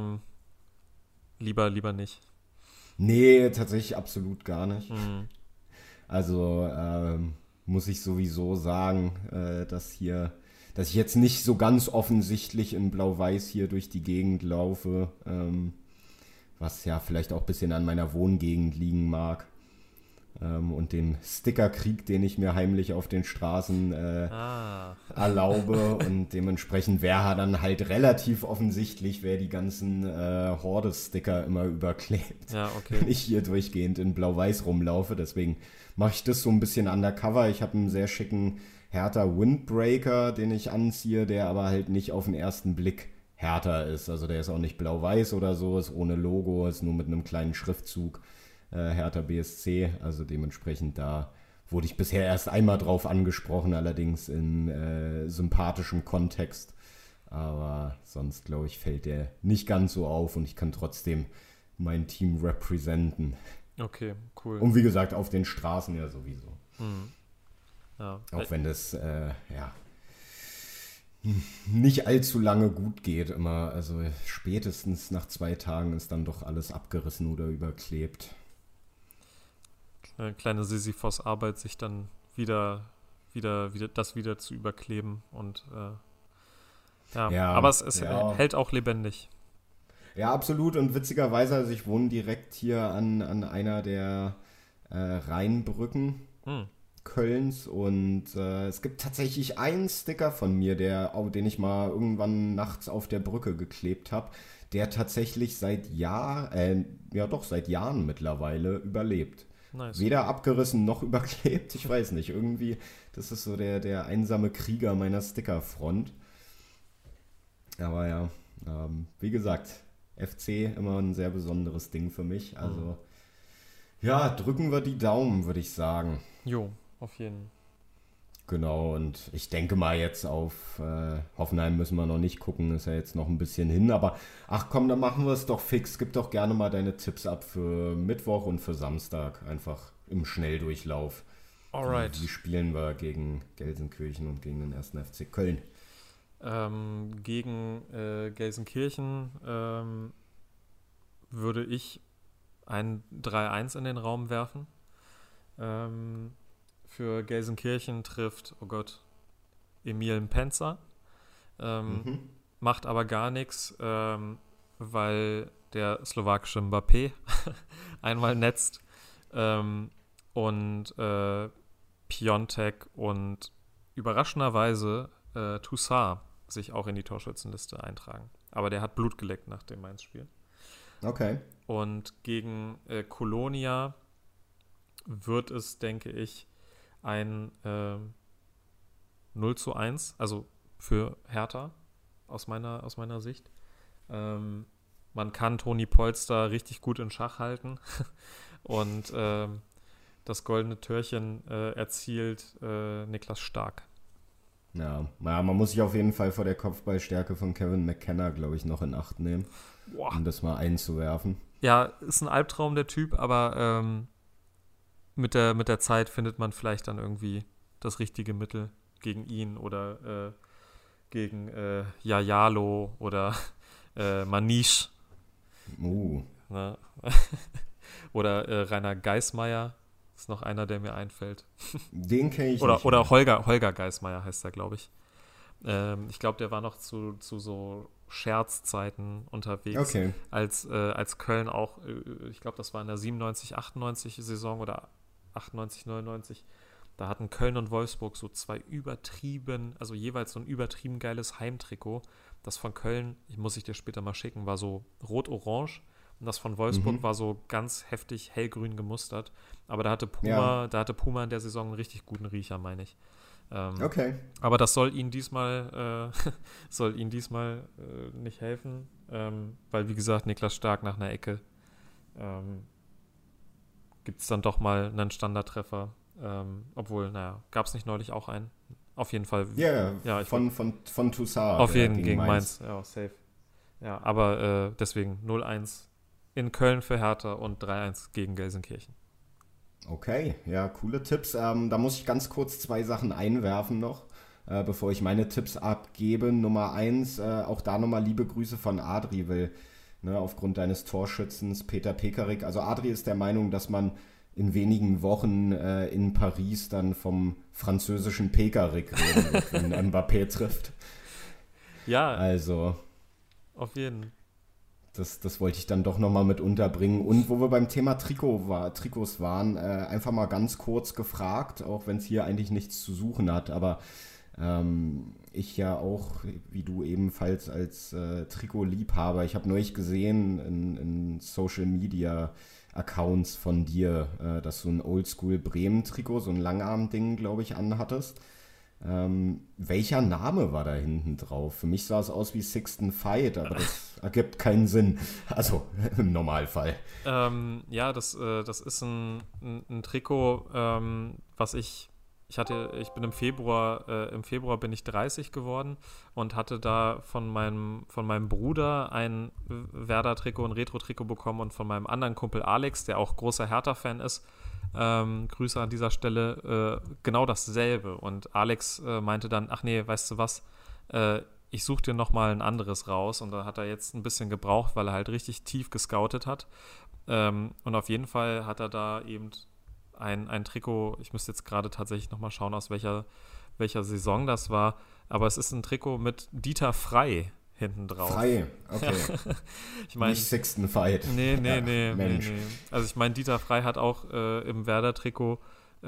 lieber nicht? Nee, tatsächlich absolut gar nicht. Mhm. Also muss ich sowieso sagen, dass ich jetzt nicht so ganz offensichtlich in Blau-Weiß hier durch die Gegend laufe, was ja vielleicht auch ein bisschen an meiner Wohngegend liegen mag. Und dem Stickerkrieg, den ich mir heimlich auf den Straßen erlaube. Und dementsprechend wäre dann halt relativ offensichtlich, wer die ganzen Horde-Sticker immer überklebt. Ja, okay. Wenn ich hier durchgehend in Blau-Weiß rumlaufe. Deswegen mache ich das so ein bisschen undercover. Ich habe einen sehr schicken Hertha Windbreaker, den ich anziehe, der aber halt nicht auf den ersten Blick Hertha ist. Also der ist auch nicht blau-weiß oder so, ist ohne Logo, ist nur mit einem kleinen Schriftzug Hertha BSC. Also dementsprechend da wurde ich bisher erst einmal drauf angesprochen, allerdings in sympathischem Kontext. Aber sonst, glaube ich, fällt der nicht ganz so auf und ich kann trotzdem mein Team representen. Okay, cool. Und wie gesagt, auf den Straßen ja sowieso. Ja. Auch wenn das, nicht allzu lange gut geht immer. Also spätestens nach 2 Tagen ist dann doch alles abgerissen oder überklebt. Eine kleine Sisyphos-Arbeit, sich dann wieder zu überkleben und Ja, aber es ja. hält auch lebendig. Ja, absolut. Und witzigerweise, also ich wohne direkt hier an einer der Rheinbrücken Kölns und es gibt tatsächlich einen Sticker von mir, den ich mal irgendwann nachts auf der Brücke geklebt habe, der tatsächlich seit Jahren mittlerweile überlebt. Nice. Weder abgerissen noch überklebt, ich weiß nicht. Irgendwie, das ist so der einsame Krieger meiner Stickerfront. Aber ja, wie gesagt, FC immer ein sehr besonderes Ding für mich. Also Ja, drücken wir die Daumen, würde ich sagen. Jo, auf jeden. Genau, und ich denke mal jetzt auf Hoffenheim müssen wir noch nicht gucken, ist ja jetzt noch ein bisschen hin, aber ach komm, dann machen wir es doch fix. Gib doch gerne mal deine Tipps ab für Mittwoch und für Samstag, einfach im Schnelldurchlauf. Wie Alright. spielen wir gegen Gelsenkirchen und gegen den 1. FC Köln? Gegen Gelsenkirchen würde ich ein 3-1 in den Raum werfen. Ähm, für Gelsenkirchen trifft, oh Gott, Emil Penzer. Ähm, Mhm. macht aber gar nichts, weil der slowakische Mbappé einmal netzt und Piontek und überraschenderweise Toussaint sich auch in die Torschützenliste eintragen. Aber der hat Blut geleckt nach dem Mainz-Spiel. Okay. Und gegen Colonia wird es, denke ich, ein 0-1, also für Hertha aus meiner Sicht. Man kann Toni Polster richtig gut in Schach halten und das goldene Türchen erzielt Niklas Stark. Ja, naja, man muss sich auf jeden Fall vor der Kopfballstärke von Kevin McKenna, glaube ich, noch in Acht nehmen, Boah. um das mal einzuwerfen. Ja, ist ein Albtraum der Typ, aber mit der Zeit findet man vielleicht dann irgendwie das richtige Mittel gegen ihn oder gegen Jajalo oder Manish, Uh, ne? Oder Rainer Geismeier ist noch einer, der mir einfällt. den kenne ich nicht Oder mehr. Holger Geismeier heißt er, glaube ich. Ich glaube, der war noch zu so Scherzzeiten unterwegs, Okay. als Köln auch, ich glaube, das war in der 97, 98 Saison oder 98, 99. Da hatten Köln und Wolfsburg so zwei also jeweils so ein übertrieben geiles Heimtrikot. Das von Köln, muss ich dir später mal schicken, war so rot-orange und das von Wolfsburg Mhm. war so ganz heftig hellgrün gemustert. Aber Ja, Da hatte Puma in der Saison einen richtig guten Riecher, meine ich. Ähm, okay. aber das soll ihn diesmal nicht helfen, weil wie gesagt, Niklas Stark nach einer Ecke gibt es dann doch mal einen Standardtreffer. Obwohl, naja, gab es nicht neulich auch einen? Auf jeden Fall, Ja, ja, ja, ich wollte von Toussaint auf jeden gegen gegen Mainz. Mainz, ja, safe. Ja, aber deswegen 0-1 in Köln für Hertha und 3-1 gegen Gelsenkirchen. Okay, ja, coole Tipps. Da muss ich ganz kurz zwei Sachen einwerfen noch, bevor ich meine Tipps abgebe. Nummer eins, auch da nochmal liebe Grüße von Adri, weil aufgrund deines Torschützens Peter Pekarik, also Adri ist der Meinung, dass man in wenigen Wochen in Paris dann vom französischen Pekarik reden wird, wenn Mbappé trifft. Ja, Also, auf jeden. das wollte ich dann doch nochmal mit unterbringen. Und wo wir beim Thema Trikots waren, einfach mal ganz kurz gefragt, auch wenn es hier eigentlich nichts zu suchen hat, aber ich ja auch, wie du ebenfalls als Trikotliebhaber, ich habe neulich gesehen in Social Media Accounts von dir, dass du ein Oldschool Bremen-Trikot, so ein Langarm-Ding, glaube ich, anhattest. Welcher Name war da hinten drauf? Für mich sah es aus wie Sixten Fight, aber das ergibt keinen Sinn. Also im Normalfall. Ja, das ist ein Trikot, was ich bin im Februar bin ich 30 geworden und hatte da von meinem Bruder ein Werder-Trikot, ein Retro-Trikot bekommen und von meinem anderen Kumpel Alex, der auch großer Hertha-Fan ist, Grüße an dieser Stelle, genau dasselbe. Und Alex meinte dann, ach nee, weißt du was, ich suche dir nochmal ein anderes raus. Und da hat er jetzt ein bisschen gebraucht, weil er halt richtig tief gescoutet hat. Und auf jeden Fall hat er da eben ein Trikot, ich müsste jetzt gerade tatsächlich nochmal schauen, aus welcher Saison das war, aber es ist ein Trikot mit Dieter Frei hinten drauf. Frei, okay. Ich meine, Nicht Sixten Fight. Ja, Mensch. nee. Also ich meine, Dieter Frei hat auch im Werder-Trikot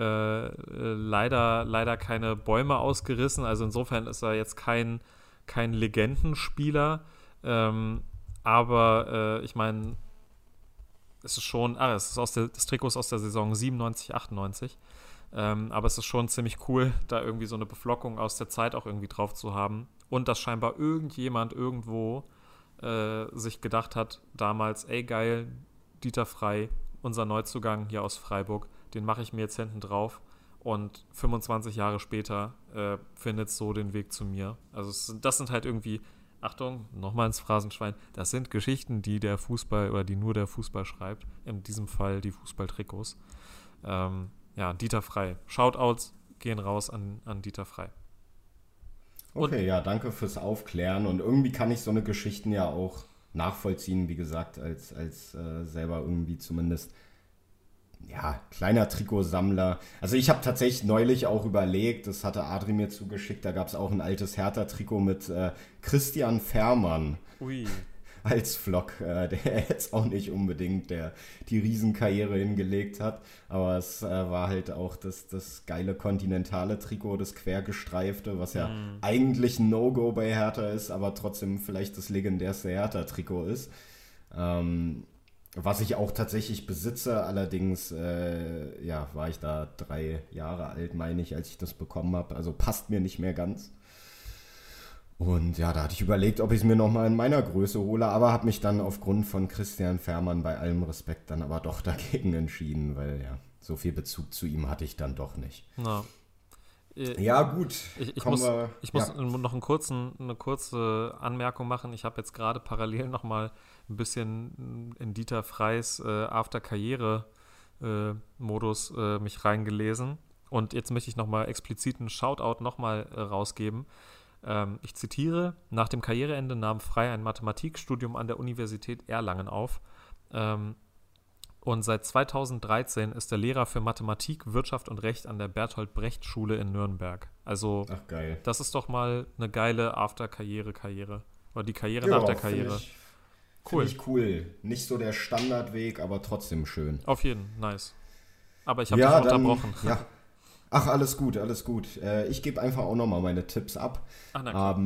leider keine Bäume ausgerissen, also insofern ist er jetzt kein Legendenspieler, aber ich meine, es ist schon, das Trikot ist aus der Saison 97, 98. Aber es ist schon ziemlich cool, da irgendwie so eine Beflockung aus der Zeit auch irgendwie drauf zu haben. Und dass scheinbar irgendjemand irgendwo sich gedacht hat, damals, ey geil, Dieter Frei, unser Neuzugang hier aus Freiburg, den mache ich mir jetzt hinten drauf und 25 Jahre später findet es so den Weg zu mir. Also das sind halt irgendwie, Achtung, nochmal ins Phrasenschwein, das sind Geschichten, die der Fußball oder die nur der Fußball schreibt. In diesem Fall die Fußballtrikots. Ja, Dieter Frei. Shoutouts gehen raus an Dieter Frei. Okay, ja, danke fürs Aufklären. Und irgendwie kann ich so eine Geschichten ja auch nachvollziehen, wie gesagt, als selber irgendwie zumindest, ja, kleiner Trikotsammler. Also ich habe tatsächlich neulich auch überlegt, das hatte Adri mir zugeschickt, da gab es auch ein altes Hertha-Trikot mit Christian Fährmann. Ui. Als Flock, der jetzt auch nicht unbedingt die Riesenkarriere hingelegt hat, aber es war halt auch das geile kontinentale Trikot, das quergestreifte, was ja eigentlich ein No-Go bei Hertha ist, aber trotzdem vielleicht das legendärste Hertha-Trikot ist. Was ich auch tatsächlich besitze, allerdings war ich da 3 Jahre alt, meine ich, als ich das bekommen habe, also passt mir nicht mehr ganz. Und ja, da hatte ich überlegt, ob ich es mir nochmal in meiner Größe hole, aber habe mich dann aufgrund von Christian Fährmann bei allem Respekt dann aber doch dagegen entschieden, weil ja, so viel Bezug zu ihm hatte ich dann doch nicht. Na. Ja, gut. Ich muss noch eine kurze Anmerkung machen. Ich habe jetzt gerade parallel nochmal ein bisschen in Dieter Freis After-Karriere-Modus mich reingelesen. Und jetzt möchte ich nochmal explizit einen Shoutout nochmal rausgeben. Ich zitiere: Nach dem Karriereende nahm Frei ein Mathematikstudium an der Universität Erlangen auf. Und seit 2013 ist er Lehrer für Mathematik, Wirtschaft und Recht an der Bertolt-Brecht-Schule in Nürnberg. Also, ach, geil. Das ist doch mal eine geile After-Karriere. Oder die Karriere nach der Karriere. Cool. Finde ich cool. Nicht so der Standardweg, aber trotzdem schön. Auf jeden, nice. Aber ich habe dich unterbrochen. Ja. Ach, alles gut, alles gut. Ich gebe einfach auch nochmal meine Tipps ab. Ach, na klar.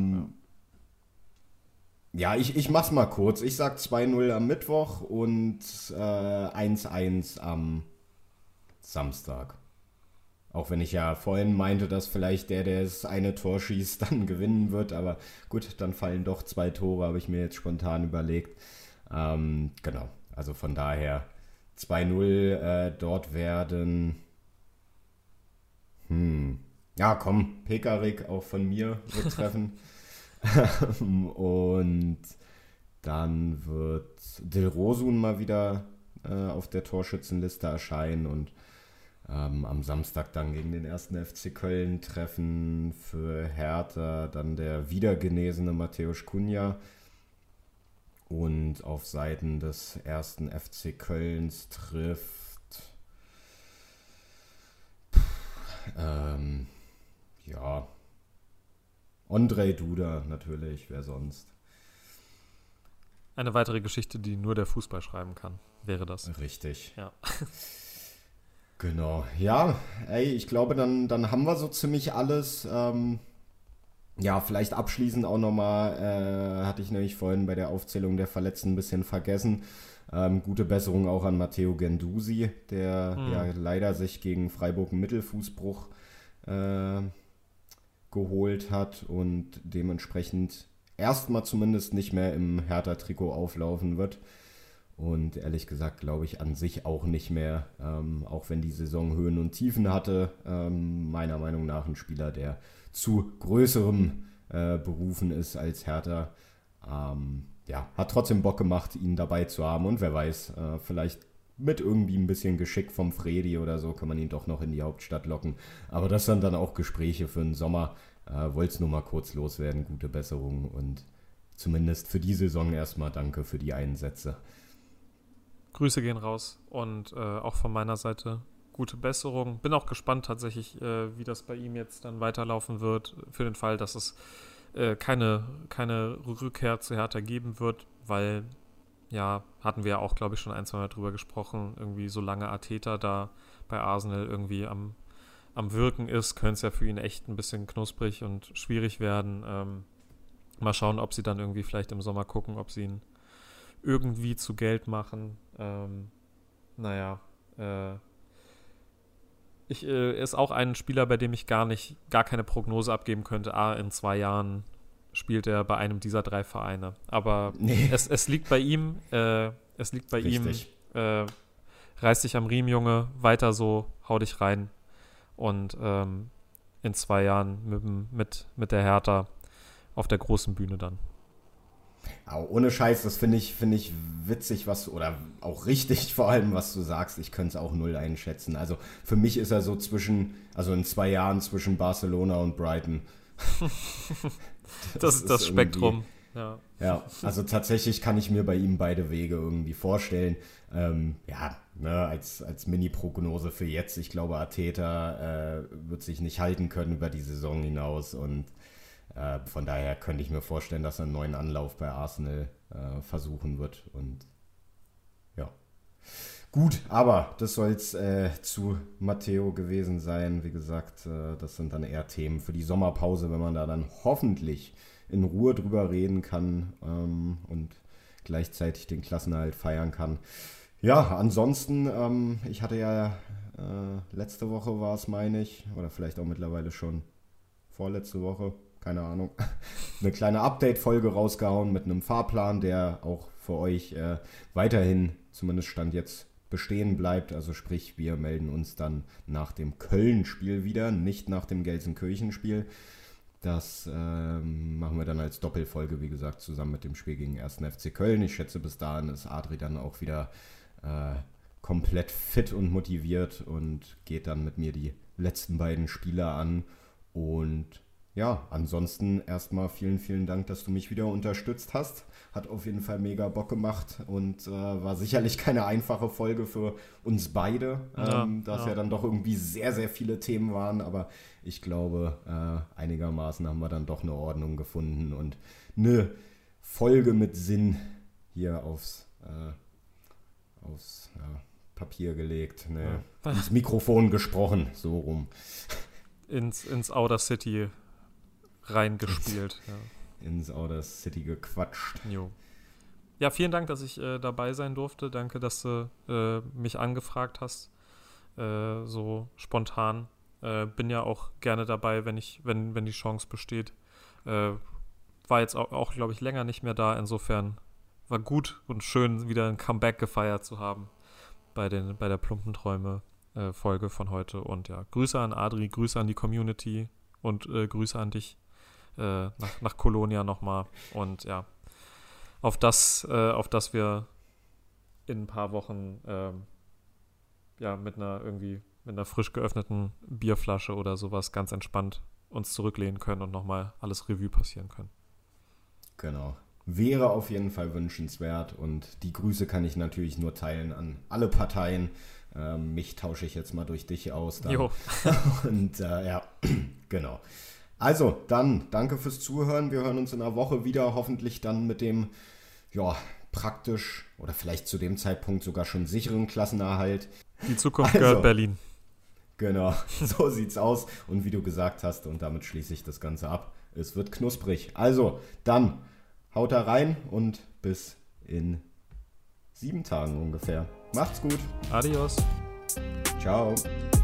Ja, ich mach's mal kurz. Ich sag 2-0 am Mittwoch und 1-1 am Samstag. Auch wenn ich ja vorhin meinte, dass vielleicht der das eine Tor schießt, dann gewinnen wird. Aber gut, dann fallen doch 2 Tore, habe ich mir jetzt spontan überlegt. Genau, also von daher 2-0 dort werden... Ja, komm, Pekarik auch von mir wird treffen. Und dann wird Dilrosun mal wieder auf der Torschützenliste erscheinen und am Samstag dann gegen den 1. FC Köln treffen für Hertha dann der wiedergenesene Mateusz Cunha. Und auf Seiten des 1. FC Kölns trifft Ondrej Duda natürlich, wer sonst. Eine weitere Geschichte, die nur der Fußball schreiben kann, wäre das. Richtig. Ja. Genau. Ja, ich glaube, dann haben wir so ziemlich alles. Ja, vielleicht abschließend auch nochmal, hatte ich nämlich vorhin bei der Aufzählung der Verletzten ein bisschen vergessen. Gute Besserung auch an Matteo Guendouzi, der ja leider sich gegen Freiburg einen Mittelfußbruch geholt hat und dementsprechend erstmal zumindest nicht mehr im Hertha-Trikot auflaufen wird. Und ehrlich gesagt glaube ich an sich auch nicht mehr, auch wenn die Saison Höhen und Tiefen hatte, meiner Meinung nach ein Spieler, der zu größerem berufen ist als Hertha. Ja, hat trotzdem Bock gemacht, ihn dabei zu haben und wer weiß, vielleicht mit irgendwie ein bisschen Geschick vom Fredi oder so kann man ihn doch noch in die Hauptstadt locken. Aber das sind dann auch Gespräche für den Sommer. Wollte es nur mal kurz loswerden, gute Besserung und zumindest für die Saison erstmal danke für die Einsätze. Grüße gehen raus und auch von meiner Seite gute Besserung. Bin auch gespannt tatsächlich, wie das bei ihm jetzt dann weiterlaufen wird, für den Fall, dass es keine Rückkehr zu Hertha geben wird, weil, ja, hatten wir ja auch, glaube ich, schon 1-2 Mal drüber gesprochen, irgendwie solange Arteta da bei Arsenal irgendwie am Wirken ist, könnte es ja für ihn echt ein bisschen knusprig und schwierig werden. Mal schauen, ob sie dann irgendwie vielleicht im Sommer gucken, ob sie ihn irgendwie zu Geld machen. Ist auch ein Spieler, bei dem ich gar keine Prognose abgeben könnte. In 2 Jahren spielt er bei einem dieser 3 Vereine. Aber nee. es liegt bei ihm. reiß dich am Riemen, Junge, weiter so, hau dich rein. Und in 2 Jahren mit der Hertha auf der großen Bühne dann. Aber ohne Scheiß, das finde ich witzig, oder auch richtig vor allem, was du sagst. Ich könnte es auch null einschätzen. Also für mich ist er so in 2 Jahren zwischen Barcelona und Brighton. Das ist das Spektrum. Ja, also tatsächlich kann ich mir bei ihm beide Wege irgendwie vorstellen. Als Mini-Prognose für jetzt. Ich glaube, Arteta wird sich nicht halten können über die Saison hinaus und von daher könnte ich mir vorstellen, dass er einen neuen Anlauf bei Arsenal versuchen wird. Und ja, gut, aber das soll es zu Matteo gewesen sein. Wie gesagt, das sind dann eher Themen für die Sommerpause, wenn man da dann hoffentlich in Ruhe drüber reden kann und gleichzeitig den Klassenerhalt feiern kann. Ja, ansonsten, ich hatte ja letzte Woche war es, meine ich, oder vielleicht auch mittlerweile schon vorletzte Woche, keine Ahnung, eine kleine Update-Folge rausgehauen mit einem Fahrplan, der auch für euch weiterhin, zumindest Stand jetzt, bestehen bleibt. Also sprich, wir melden uns dann nach dem Köln-Spiel wieder, nicht nach dem Gelsenkirchen-Spiel. Das machen wir dann als Doppelfolge, wie gesagt, zusammen mit dem Spiel gegen 1. FC Köln. Ich schätze, bis dahin ist Adri dann auch wieder komplett fit und motiviert und geht dann mit mir die letzten beiden Spiele an. Und ja, ansonsten erstmal vielen, vielen Dank, dass du mich wieder unterstützt hast. Hat auf jeden Fall mega Bock gemacht und war sicherlich keine einfache Folge für uns beide, da es ja dann doch irgendwie sehr, sehr viele Themen waren. Aber ich glaube, einigermaßen haben wir dann doch eine Ordnung gefunden und eine Folge mit Sinn hier aufs Papier gelegt, ins Mikrofon gesprochen, so rum. Ins Outer City reingespielt. Ins Outer City gequatscht. Jo. Ja, vielen Dank, dass ich dabei sein durfte. Danke, dass du mich angefragt hast, so spontan. Bin ja auch gerne dabei, wenn die Chance besteht. War jetzt auch, glaube ich, länger nicht mehr da. Insofern war gut und schön, wieder ein Comeback gefeiert zu haben bei der Plumpen Träume Folge von heute. Und ja, Grüße an Adri, Grüße an die Community und Grüße an dich nach Kolonia nochmal. Und ja, auf das wir in ein paar Wochen mit einer frisch geöffneten Bierflasche oder sowas ganz entspannt uns zurücklehnen können und nochmal alles Revue passieren können. Genau. Wäre auf jeden Fall wünschenswert und die Grüße kann ich natürlich nur teilen an alle Parteien. Mich tausche ich jetzt mal durch dich aus. Dann. Jo. Und genau. Also, dann danke fürs Zuhören. Wir hören uns in einer Woche wieder, hoffentlich dann mit dem, praktisch oder vielleicht zu dem Zeitpunkt sogar schon sicheren Klassenerhalt. Die Zukunft gehört Berlin. Genau, so sieht's aus. Und wie du gesagt hast, und damit schließe ich das Ganze ab, es wird knusprig. Also, dann haut da rein und bis in 7 Tagen ungefähr. Macht's gut. Adios. Ciao.